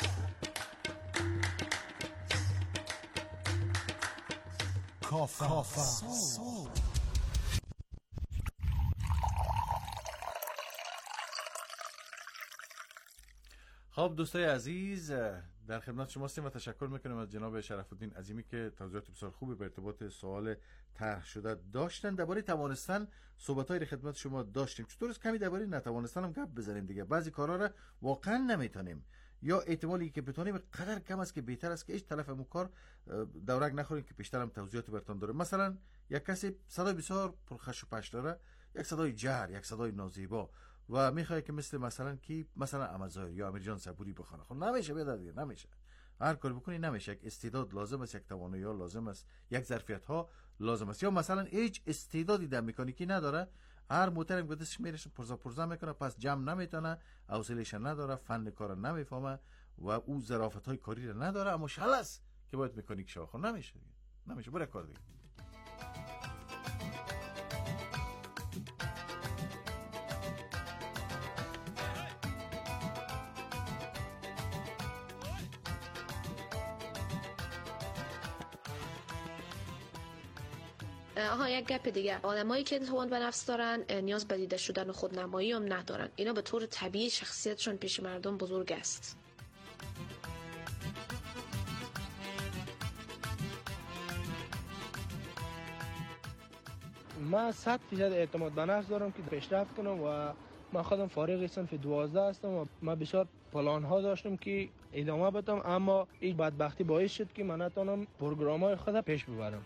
خب دوستای عزیز، در خدمت شما هستیم و تشکر میکنم از جناب شرف الدین عظیمی که توضیحات بسیار خوبی به ارتباط سوال طرح شده داشتن. درباره توانستن صحبت‌های خدمت شما داشتیم. چطور است کمی درباره نتوانستن هم گپ بزنیم دیگه. بعضی کارا را واقعا نمیتونیم یا احتمالی که بتونیم قدر کم است که بهتر است که هیچ طرف هم کار دورک نخوریم که بیشتر هم توضیحات براتون داره. مثلا یک کسی صدای بسیار پرخش و پش داره، یک صدای جر، یک صدای نازیبا و میخواد که مثلا امازایر یا امیرجان صبوری بخونه. خب نمیشه، دیگه نمیشه. هر کاری بکنی نمیشه. یک استعداد لازم است، یک توانایی ها لازم است، یک ظرفیت ها لازم است. یا مثلا هیچ استعدادی در مکانیکی نداره، هر موتورم به دستش میرسه پرزا میکنه، پس جمع نمیتونه، حوصله‌اش نداره، فن کار نمیفهمه و او ظرافت های کاری را نداره، اما شلس که باید مکانیک شه. خب نمیشه دیگه. نمیشه. برای کار دیگه. یک گپ دیگه، آدمایی که اعتماد به نفس دارن نیاز به دیده شدن و خودنمایی هم ندارن. اینا به طور طبیعی شخصیتشون پیش مردم بزرگ است. من 100% اعتماد به نفس دارم که پیشرفت کنم و من خودم فارغ صنف 12 هستم و من بسیار پلان ها داشتم که ادامه بدم، اما این بدبختی باعث شد که من نتونم پروگرام های خودم پیش ببرم.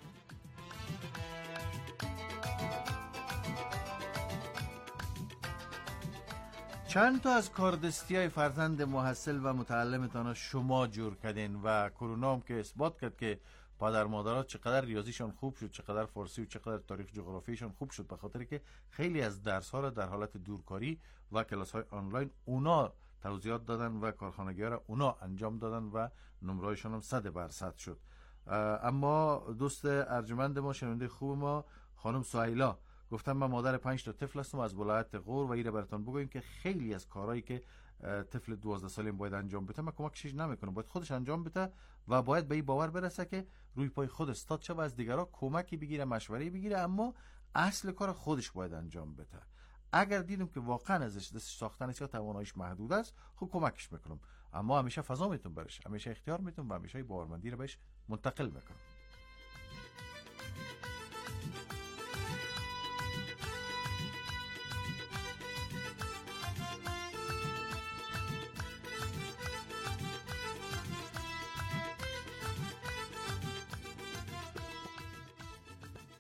چند تا از کاردستی‌های فرزند محصل و متعلمتان شما جور کردین و کرونا هم که اثبات کرد که پدر مادرها چقدر ریاضیشان خوب شد، چقدر فارسی و چقدر تاریخ جغرافیشان خوب شد، به خاطر که خیلی از درس‌ها را در حالت دورکاری و کلاس‌های آنلاین اونا توضیحات دادن و کارخانگی‌ها را اونا انجام دادن و نمره‌هایشان هم 100% شد. اما دوست ارجمند ما، شنونده خوب ما، خانم سهیلا گفتم من مادر 5 تا طفل هستم از ولایت غور و ایره براتون بگویم که خیلی از کارهایی که طفل 12 ساله باید انجام بده من کمکش نمیکنم، باید خودش انجام بده و باید به این باور برسه که روی پای خود استاد شه و از دیگران کمکی بگیره، مشوره‌ای بگیره، اما اصل کار خودش باید انجام بده. اگر دیدم که واقعا ازش دست ساختنش یا تواناییش محدود است، خب کمکش میکنم، اما همیشه فضا میتونم برش، همیشه اختیار میتونم و همیشه باورمندی رو بهش منتقل میکنم.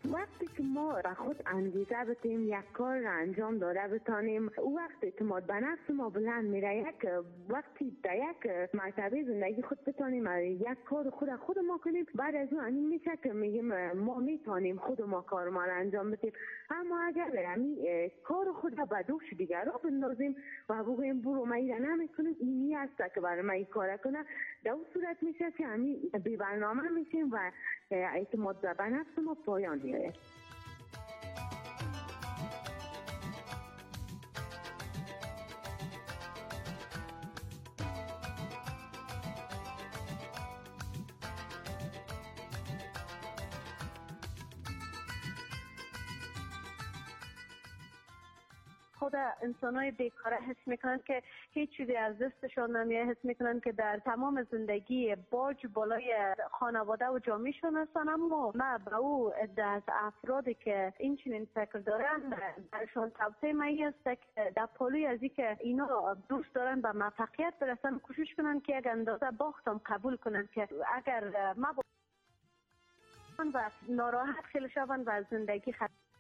وقتی که ما به خود انگیزه بتیم یک کار را انجام داده بتانیم، او وقت اعتماد به نفس ما بلند میره. یک وقتی در یک مرتبه زندگی خود بتانیم یک کار خود ما کنیم، بعد از اون این میشه که میگیم ما میتونیم خود ما کار ما را انجام بدیم. اما اگر همین کار خود را به دوش دیگر را بندازیم و بگوییم برو ما این نمیکنیم، اینی است که برای ما این کار کنه، در اون صورت میشه که همین بی برنامه میشیم و اعتماد به نفس ما پایان میآید. خود انسان‌های بیکاره حس میکنن که هیچ چیزی از دستشان نمیاد، حس میکنن که در تمام زندگی باج بالای خانواده و جامعهشون هستن. اما ما به او عده از افرادی که این چنین فکر دارن درشان توصیه می است که در پالوی از که اینا دوست دارن به موفقیت برسن کوشش کنن که یک اندازه باختم قبول کنن که اگر ما و ناراحت خیلی شون و زندگی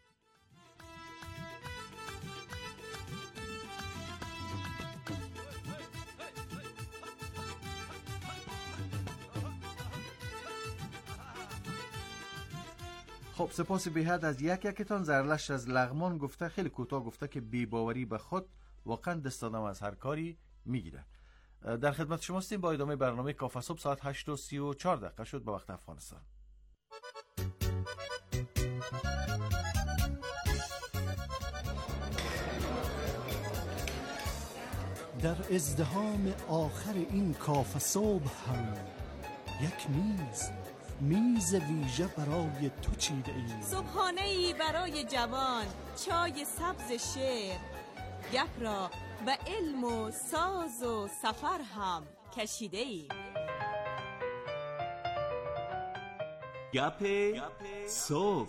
خب سپاس بی‌حد از یکتان. زرلشت از لغمان گفته، خیلی کوتاه گفته که بی‌باوری به خود واقعا دست آدم از هر کاری میگیره. در خدمت شما هستیم با ادامه برنامه کافه صبح. ساعت 8:34 شد به وقت افغانستان. در ازدحام آخر این کافه صبح هم یک میز ویژه برای تو چیده ای. صبحانه‌ای برای جوان، چای سبز شعر، گپ را به علم و ساز و سفر هم کشیده ای. گپ صبح.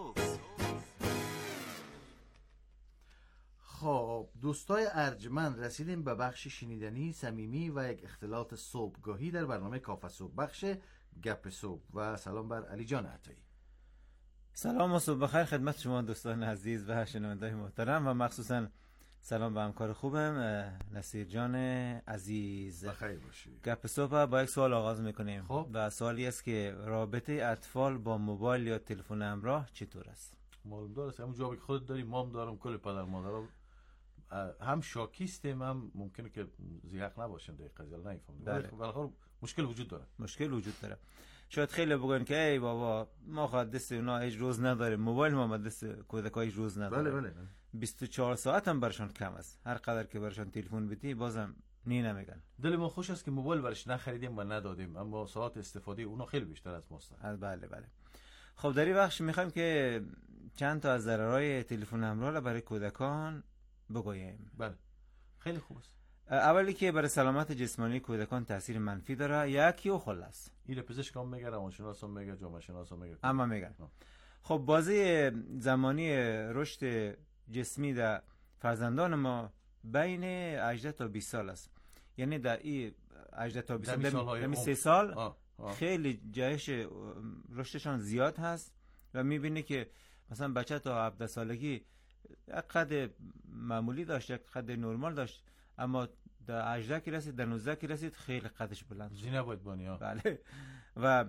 خب دوستای ارجمند، رسیدیم به بخش شنیدنی، صمیمی و یک اختلاط صبحگاهی در برنامه کافه صبح، بخش گپ صبح. و سلام بر علی جان عطایی. سلام و صبح بخیر خدمت شما دوستان عزیز و شنوندگان محترم، و مخصوصا سلام به همکار خوبم نصیر جان عزیز. بخیر باشی. گپ صبح با یک سوال آغاز میکنیم. خب. و سوالی است که رابطه اطفال با موبایل یا تلفن همراه چطور است؟ معلوم داره همون جوابی که خودت داری، مام دارم، کل پدر مادرها هم شاکیستیم، هم ممکنه که زیحق نباشن در قضیه، نمیفهمم. بله. مشکل وجود داره. شاید خیلی بگن که ای بابا ما خود دست اونا هیچ روز نداره، موبایل ما دست کودکای هیچ روز نداره. بله. 24 ساعت هم برشان کم است، هر قدر که برشان تلفن بدی بازم نمیگن. دل ما خوش است که موبایل برش نخریدیم و ندادیم، اما ساعت استفاده اونا خیلی بیشتر از ماست. بله. خب در این بخش میخوایم که چند تا از ضررهای تلفن همراه را برای کودکان بگوییم. بله خیلی خوب است. اولی که برای سلامت جسمانی کودکان تاثیر منفی داره، یکی و خلاص. این پزشکان میگه، روانشناسا میگه، جامعه شناسا میگه، اما میگن خب بازی زمانی رشد جسمی در فرزندان ما بین 18 تا 20 سال است. یعنی در این 18 تا 20 سال، یعنی 3 سال خیلی جهش رشدشان زیاد هست و میبینی که مثلا بچه تا 17 سالگی یک قد معمولی داشت، یک قد نرمال داشت، اما در 18 که رسید، در 19 که رسید خیلی قدش بلند شد. زینه باید بانی ها. بله. و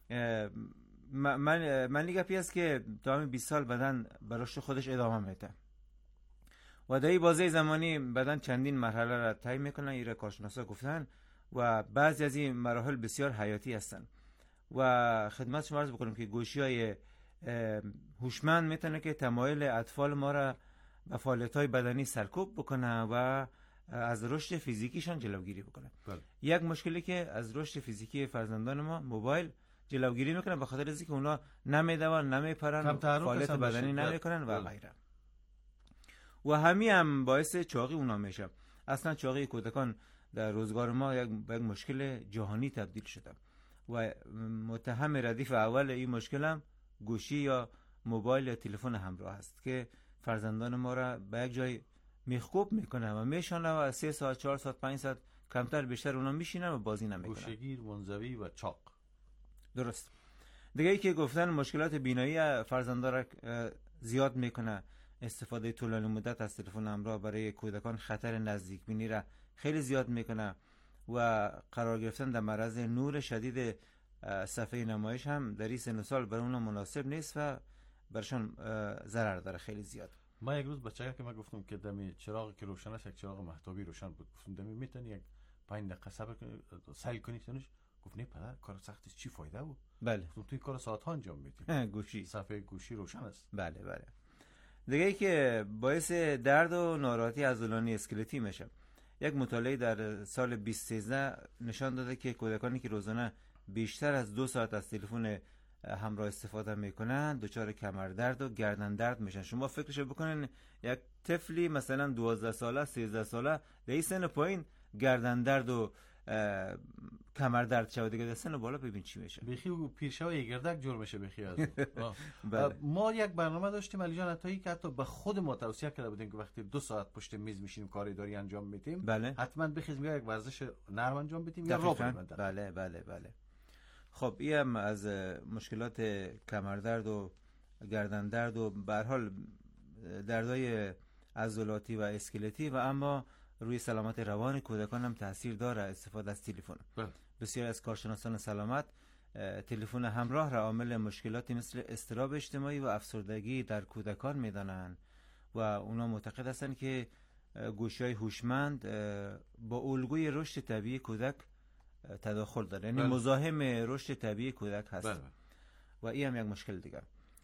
من گپی است که تا همین 20 سال بدن به رشد خودش ادامه میده و در این بازه زمانی بدن چندین مرحله را طی میکنن، این را کارشناسا گفتن و بعضی از این مراحل بسیار حیاتی هستن. و خدمت شما عرض بکنم که گوشی‌های هوشمند میتونه که تمایل اطفال ما را به فعالیت‌های بدنی سرکوب بکنه و از رشد فیزیکیشان جلوگیری بکنه. بله. یک مشکلی که از رشد فیزیکی فرزندان ما موبایل جلوگیری میکنه به خاطر اینکه اونا نمیدوان، نمیپرن، فعالیت بدنی نمیکنن و غیره. و همین هم باعث چاقی اونا میشه. اصلا چاقی کودکان در روزگار ما یک مشکل جهانی تبدیل شده و متهم ردیف اول این مشکل هم گوشی یا موبایل یا تلفن همراه است که فرزندان ما را به یک جای میخکوب میکنه و میشانه و 3 ساعت 4 ساعت 5 ساعت کمتر بیشتر اونا میشینن و بازی نمیکنن. گوشگیر، منزوی و چاق. درست. دیگه ای که گفتن مشکلات بینایی فرزندا را زیاد میکنه. استفاده طولانی مدت از تلفن همراه برای کودکان خطر نزدیک بینی را خیلی زیاد میکنه و قرار گرفتن در معرض نور شدید صفحه نمایش هم در این سن و سال برای اونها مناسب نیست و برشان ضرر داره خیلی زیاد. ما یک روز بچه‌ها که من گفتم که دمی چراغی که روشن است، یک چراغ مهتابی روشن بود، گفتم دمی میتونی یک 5 دقیقه صبر کنی سیل کنی تونش؟ گفت نه پدر کار سخت است، چی فایده بود؟ بله گفتم توی کار ساعت‌ها انجام میدی. گوشی صفحه گوشی روشن است. بله بله. دیگه ای که باعث درد و ناراحتی عضلانی اسکلتی میشه. یک مطالعه در سال 2013 نشان داده که کودکانی که روزانه بیشتر از 2 ساعت از تلفن همراه استفاده میکنن دچار کمر درد و گردن درد میشن. شما فکرشو بکنین یک طفلی مثلا 12 ساله 13 ساله در این سن پایین گردن درد و کمر درد شود، دیگه در سن بالا ببین چی میشه. بخی و پیرشوی گردک جور میشه بخی از ما یک برنامه داشتیم علی جان عطایی که حتی به خود ما توصیه کرده بودیم که وقتی 2 ساعت پشت میز میشینیم کاری داری انجام میدیم بله. حتما بخیزیم یا یک ورزش نرم انجام بدیم یا راه بریم. بله بله بله. خب این هم از مشکلات کمر درد و گردن درد و به هر حال دردهای عضلاتی و اسکلتی و اما روی سلامت روان کودکان هم تاثیر داره استفاده از تلفن. بسیار از کارشناسان سلامت تلفن همراه را عامل مشکلاتی مثل اضطراب اجتماعی و افسردگی در کودکان میدانند و اونا معتقد هستند که گوشی‌های هوشمند با الگوی رشد طبیعی کودک تداخل داره، یعنی مزاحم رشد طبیعی کودک هست. و این هم یک مشکل دیگه.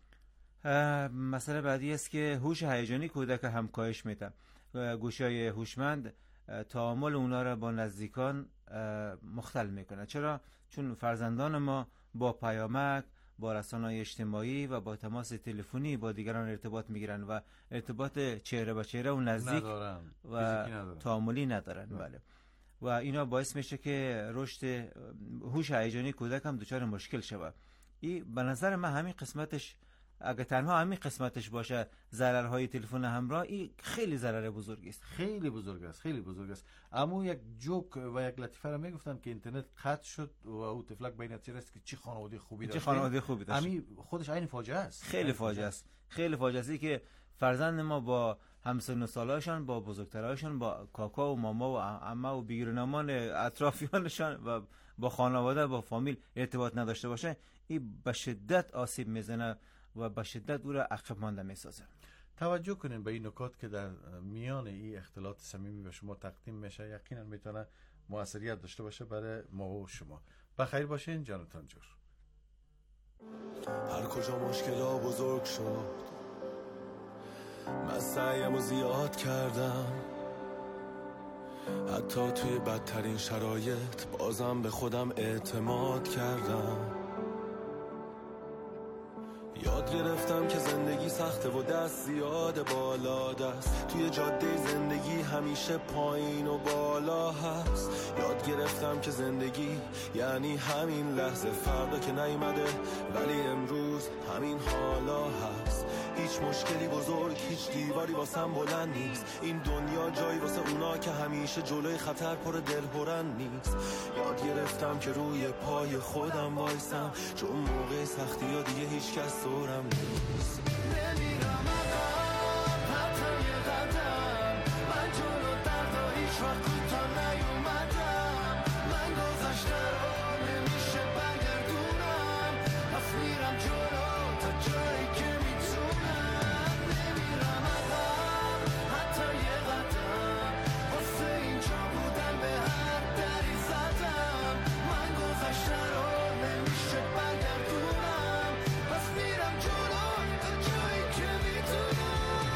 مسئله بعدی است که هوش هیجانی کودک هم کاهش میده. گوشی‌های هوشمند تعامل اونا را با نزدیکان مختل میکنه. چرا؟ چون فرزندان ما با پیامک، با رسانه‌های اجتماعی و با تماس تلفنی با دیگران ارتباط میگیرن و ارتباط چهره به چهره و نزدیک و تعاملی ندارن. بله. و اینا باعث میشه که رشد هوش هیجانی کودک هم دچار مشکل شود. این به نظر من همین قسمتش، اگه تنها همین قسمتش باشه ضررهای تلفن همراه، این خیلی ضرر بزرگی است. خیلی بزرگ است، خیلی بزرگ است. اما یک جوک و یک لطیفه را میگفتن که اینترنت قطع شد و او طفلک بین چه است که چه خانواده خوبی داشت. چه خانواده خوبی داشت. همین خودش عین فاجعه است. خیلی فاجعه است. خیلی فاجعه است که فرزند ما با همسن و سالاشان، با بزرگتراشان، با کاکا و ماما و عمه و بیرونمان اطرافیانشان و با خانواده، با فامیل ارتباط نداشته باشه، این به شدت آسیب میزنه و به شدت او را عقب مانده میسازه. توجه کنین به این نکات که در میان این اختلاط صمیمی به شما تقدیم میشه، یقینا میتونه موثریت داشته باشه برای ما و شما. بخیر باشین جانتان جور. هر کجا مشکلا بزرگ شد من سعیمو زیاد کردم، حتی توی بدترین شرایط بازم به خودم اعتماد کردم. یاد گرفتم که زندگی سخته و دست زیاد بالا دست، توی جاده زندگی همیشه پایین و بالا هست. یاد گرفتم که زندگی یعنی همین لحظه، فردا که نیومده ولی امروز همین حالا هست. هیچ مشکلی بزرگ، هیچ دیواری واسم بلند نیست. این دنیا جایی واسه اونا که همیشه جلوی خطر پر دلهرن نیست. یاد گرفتم که روی پای خودم وایسم، چون موقع سختی ها دیگه هیچ کس دورم نیست. نمیرم عقب حتی یه قدم، من جلو دردا هیچ وقت کوتاه نیومدم. من گذشته رو نمیشه برگردونم، پس میرم جلو تا جایی که میتونم. نمیرم عقب حتی یه قدم، واسه اینجا بودن به هر دری زدم. من گذشته رو نمیشه برگردونم، پس میرم جلو تا جایی که میتونم.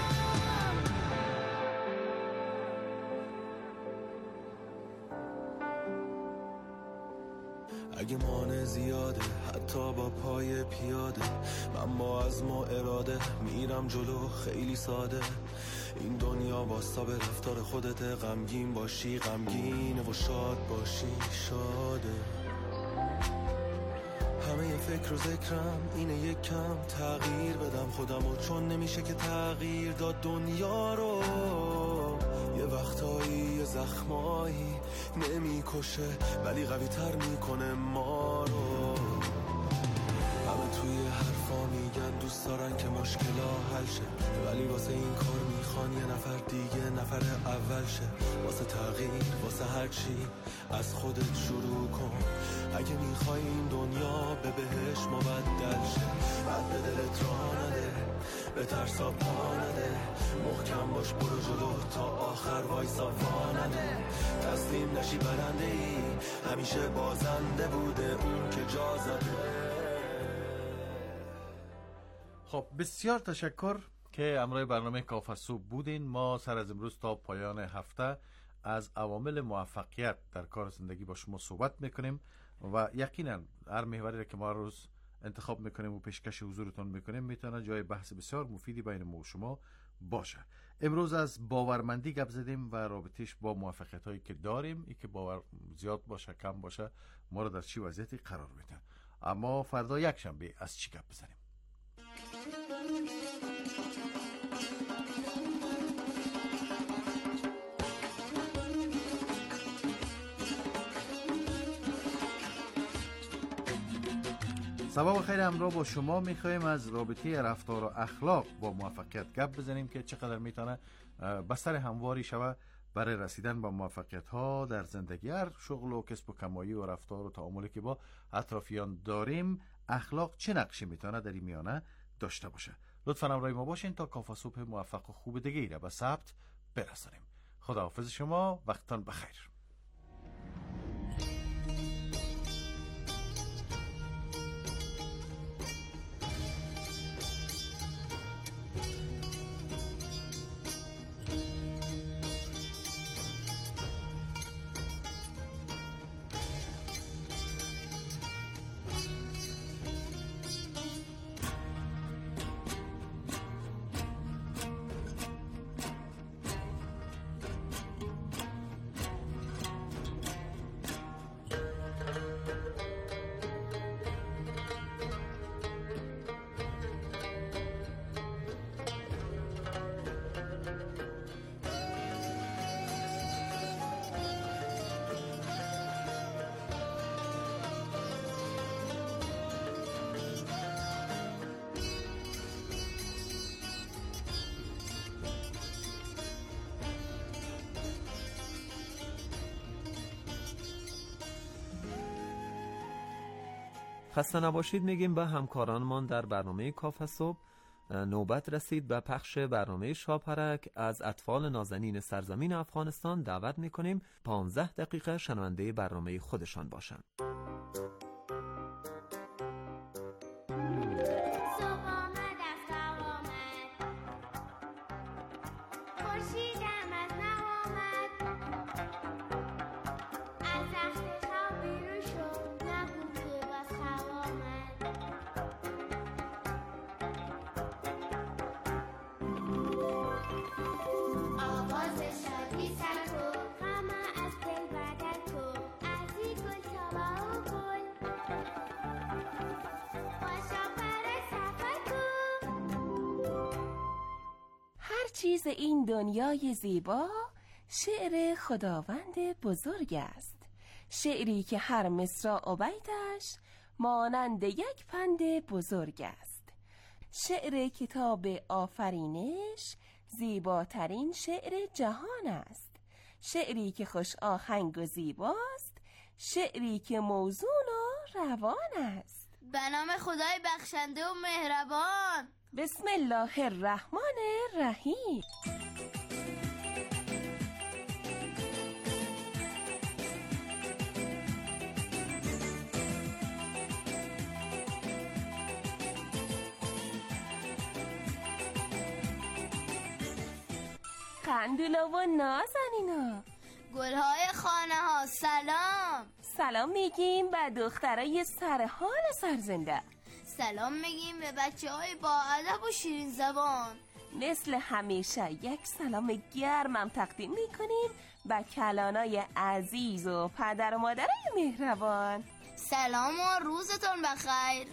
اگه مانع زیاده حتی با پای پیاده، من با عزم و اراده میرم جلو خیلی ساده. این دنیا واسه به رفتار خودت، غمگین باشی غمگینه و شاد باشی شاده. همه فکر و ذکرم اینه یک کم تغییر بدم خودمو، چون نمیشه که تغییر داد دنیا رو. یه وقتایی یه زخمایی نمیکشه ولی قوی تر میکنه ما رو. همه مشکلا حل شه، ولی واسه این کار میخوان یه نفر دیگه نفر اول شه. واسه تغییر، واسه هر چی از خودت شروع کن. اگه میخوای این دنیا به بهش مبدل شه، بعد به دلت راه نده، به ترسا پا نده، محکم باش برو جلو تا آخر وایسا وا نده. تسلیم نشی برنده ای، همیشه بازنده بوده اون که جا زده. خب بسیار تشکر که همراه برنامه کافه صبح بودین. ما سر از امروز تا پایان هفته از عوامل موفقیت در کار زندگی با شما صحبت میکنیم و یقینا هر محوری را که ما روز انتخاب میکنیم و پیشکش حضورتون میکنیم میتونه جای بحث بسیار مفیدی بین ما و شما باشه. امروز از باورمندی گپ زدیم و رابطش با موفقیت هایی که داریم، ای که باور زیاد باشه کم باشه ما رو در چی وضعیتی قرار میده. اما فردا یک شنبه از چی گپ بزنیم؟ صباح خیر همراه با شما میخوایم از رابطه رفتار و اخلاق با موفقیت گپ بزنیم که چقدر میتونه بستر همواری شوه برای رسیدن به موفقیت ها در زندگی. هر شغل و کسب و کمایی و رفتار و تعاملی که با اطرافیان داریم، اخلاق چه نقشی میتونه در این میانه داشته باشه؟ لطفاً همراه ما باشین تا کافه صبح موفق و خوب دیگه ای را به ثبت برسانیم. خداحافظ شما، وقتتان بخیر. خسته نباشید میگیم به همکارانمان در برنامه کافه صبح. نوبت رسید به پخش برنامه شاپرک. از اطفال نازنین سرزمین افغانستان دعوت میکنیم 15 دقیقه شنونده برنامه خودشان باشند. چیز این دنیای زیبا شعر خداوند بزرگ است، شعری که هر مصرع و بیتش مانند یک پند بزرگ است. شعر کتاب آفرینش زیباترین شعر جهان است، شعری که خوش آهنگ و زیباست، شعری که موزون و روان است. به نام خدای بخشنده و مهربان. بسم الله الرحمن الرحیم. قندولا و نازنینا، گلهای خانه ها سلام. سلام میگیم به دخترای سرحال سرزنده. سلام میگیم به بچه های با ادب و شیرین زبان. مثل همیشه یک سلام گرمم تقدیم میکنیم به کلانای عزیز و پدر و مادرای مهربان. سلام و روزتون بخیر.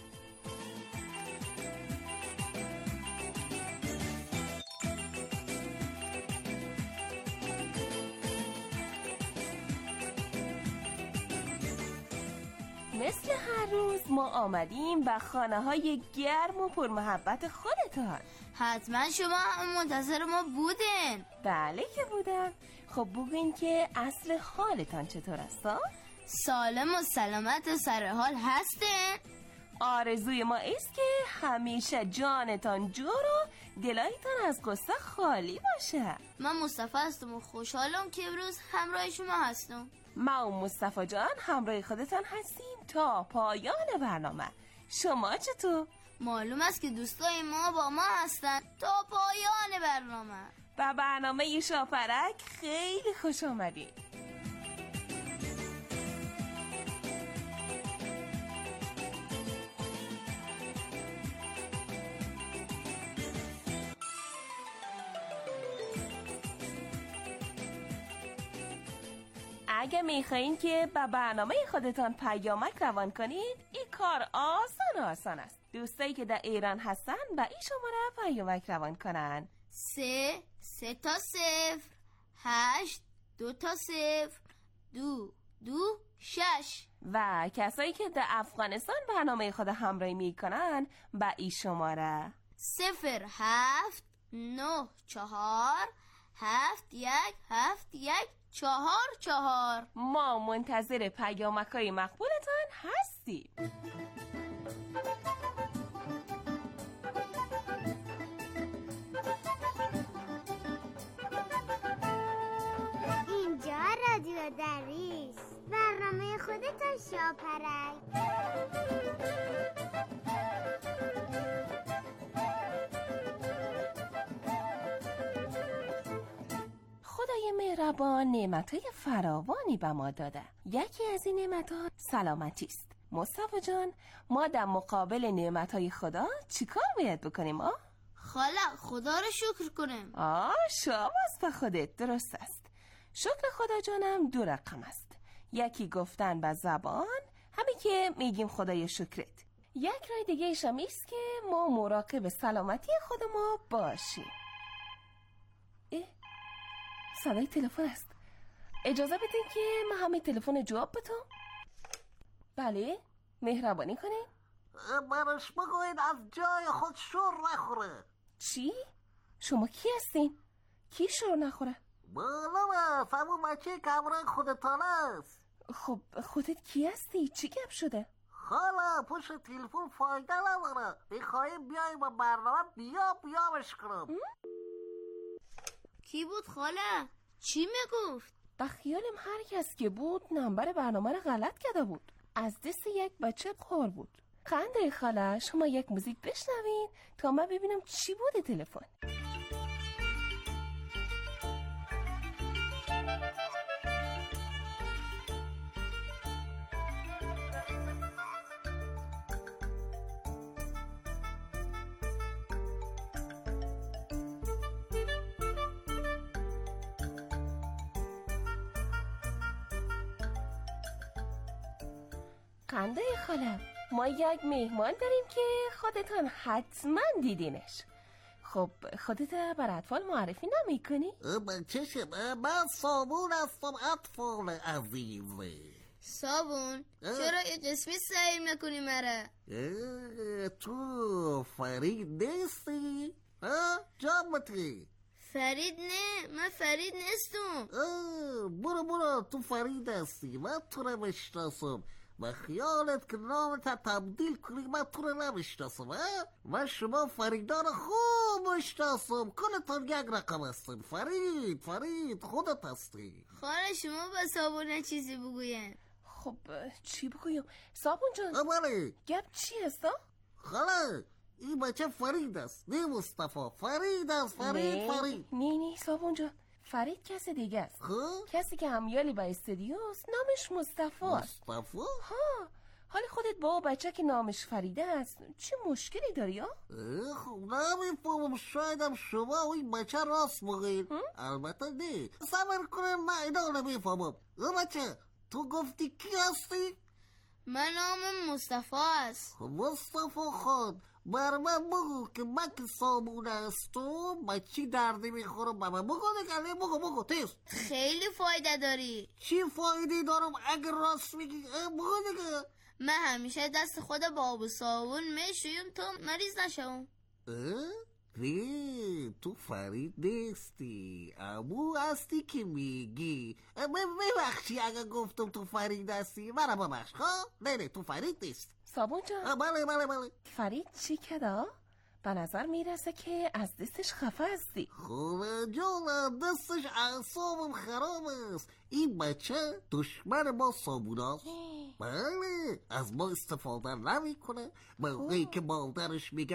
مثل هر روز ما آمدیم به خانه های گرم و پرمحبت خودتان. حتما شما هم منتظر ما بودین. بله که بودم. خب بگوین که اصل حالتان چطور است؟ سالم و سلامت و سرحال هستین؟ آرزوی ما است که همیشه جانتان جور و دلایتان از قصه خالی باشه. من مصطفی هستم و خوشحالم که امروز همراه شما هستم. ما و مصطفی جان همراه خودتان هستیم تا پایان برنامه. شما چطور؟ معلوم است که دوستای ما با ما هستن تا پایان برنامه. به برنامه شاپرک خیلی خوش آمدید. اگه میخواین که به برنامه خودتان پیامک روان کنید، این کار آسان است. دوستایی که در ایران هستن به این شماره پیامک روان کنن: 3 تا 0 8 2 تا 0 2 2 6. و کسایی که در افغانستان برنامه خود همراهی میکنن به این شماره 0 7 9 4 7 1 7 1 4 4. ما منتظر پیامک‌های مقبولتان هستیم. اینجا رادیو دریس، برنامه خودتان شاپرک. خدای مهربان نعمت‌های فراوانی به ما داده. یکی از این نعمت‌ها سلامتی است. مصطفی جان، ما در مقابل نعمت‌های خدا چیکار باید بکنیم؟ خاله، خدا رو شکر کنیم. شاباس به خودت، درست است. شکر خدا جانم 2 رقم است. یکی گفتن به زبان، همین که میگیم خدای شکرت. یک راه دیگه ایش هم است که ما مراقب سلامتی خود ما باشیم. صدای تلفن است. اجازه بدین که من همه تلفن جواب بدم. بله، مهربانی کنین. برش بگوین از جای خود شور نخوره. چی؟ شما کی هستین؟ کی شور نخوره؟ معلومه، همون بچه کمرنگ خودتان است. خب خودت کی هستی؟ چی گپ شده؟ خاله، پشت تلفن فایده نداره. میخوایم بیایی با برنامه بیامش کنم. کی بود خاله؟ چی میگفت؟ به خیالم هر کس که بود نمبر برنامه رو غلط کرده بود. از دست یک بچه خور بود. خنده خاله، شما یک موزیک بشنوین تا من ببینم چی بوده تلفن. خنده خاله، ما یک مهمان داریم که خودتان حتما دیدینش. خب خودت بر اطفال معرفی نمی کنی؟ چشم، من صابون هستم اطفال عزیزه. صابون؟ چرا یه جسمی سعیم نکنی مره؟ تو فرید نیستی؟ جامتی؟ فرید نه، من فرید نیستم. برو تو فرید هستی، من تو رو بشناسم. و خیالت که نامت تبدیل کنی من تو رو نمیشناسم. من شما فریدان خوب میشناسم، کلتان یک رقم هستن. فرید خودت هستی. خاله شما با صابون چیزی بگوین. خب چی بگویم؟ صابون جان گپ چی هستا؟ خاله این بچه فرید است، نه مصطفی. فرید است. فرید نه صابون جان، فرید کسی دیگه است. کسی که همیالی با استودیوست نامش مصطفی است. مصطفی؟ حالی خودت با بچه که نامش فریده است چه مشکلی داری ها؟ خب نمیفهمم، شایدم شما و این بچه راست بگید. البته نه، صبر کنم، من اینا نمیفهمم. بچه تو گفتی کی هستی؟ من نامم مصطفی است. مصطفی خود بر من بگو که من که صابون هستم با چی دردی میخورم. بابا بگو دیگه، بگو تیز. خیلی فایده داری. چی فایده دارم اگر راست میگی؟ بگو دیگه. من همیشه دست خود با آب و صابون میشویم تا مریض نشم. نه تو فرید نیستی، امو هستی که میگی. ببخشی اگه گفتم تو فرید هستی، منو ببخش. نه تو فرید نیست. صابون جان. بله. فرید چی کدا؟ به نظر میرسه که از دستش خفه هستی. خوبه جان، دستش اعصابم خراب است. این بچه دشمن ما صابون هست. بله، از ما استفاده نمی کنه. موقعی که مادرش میگه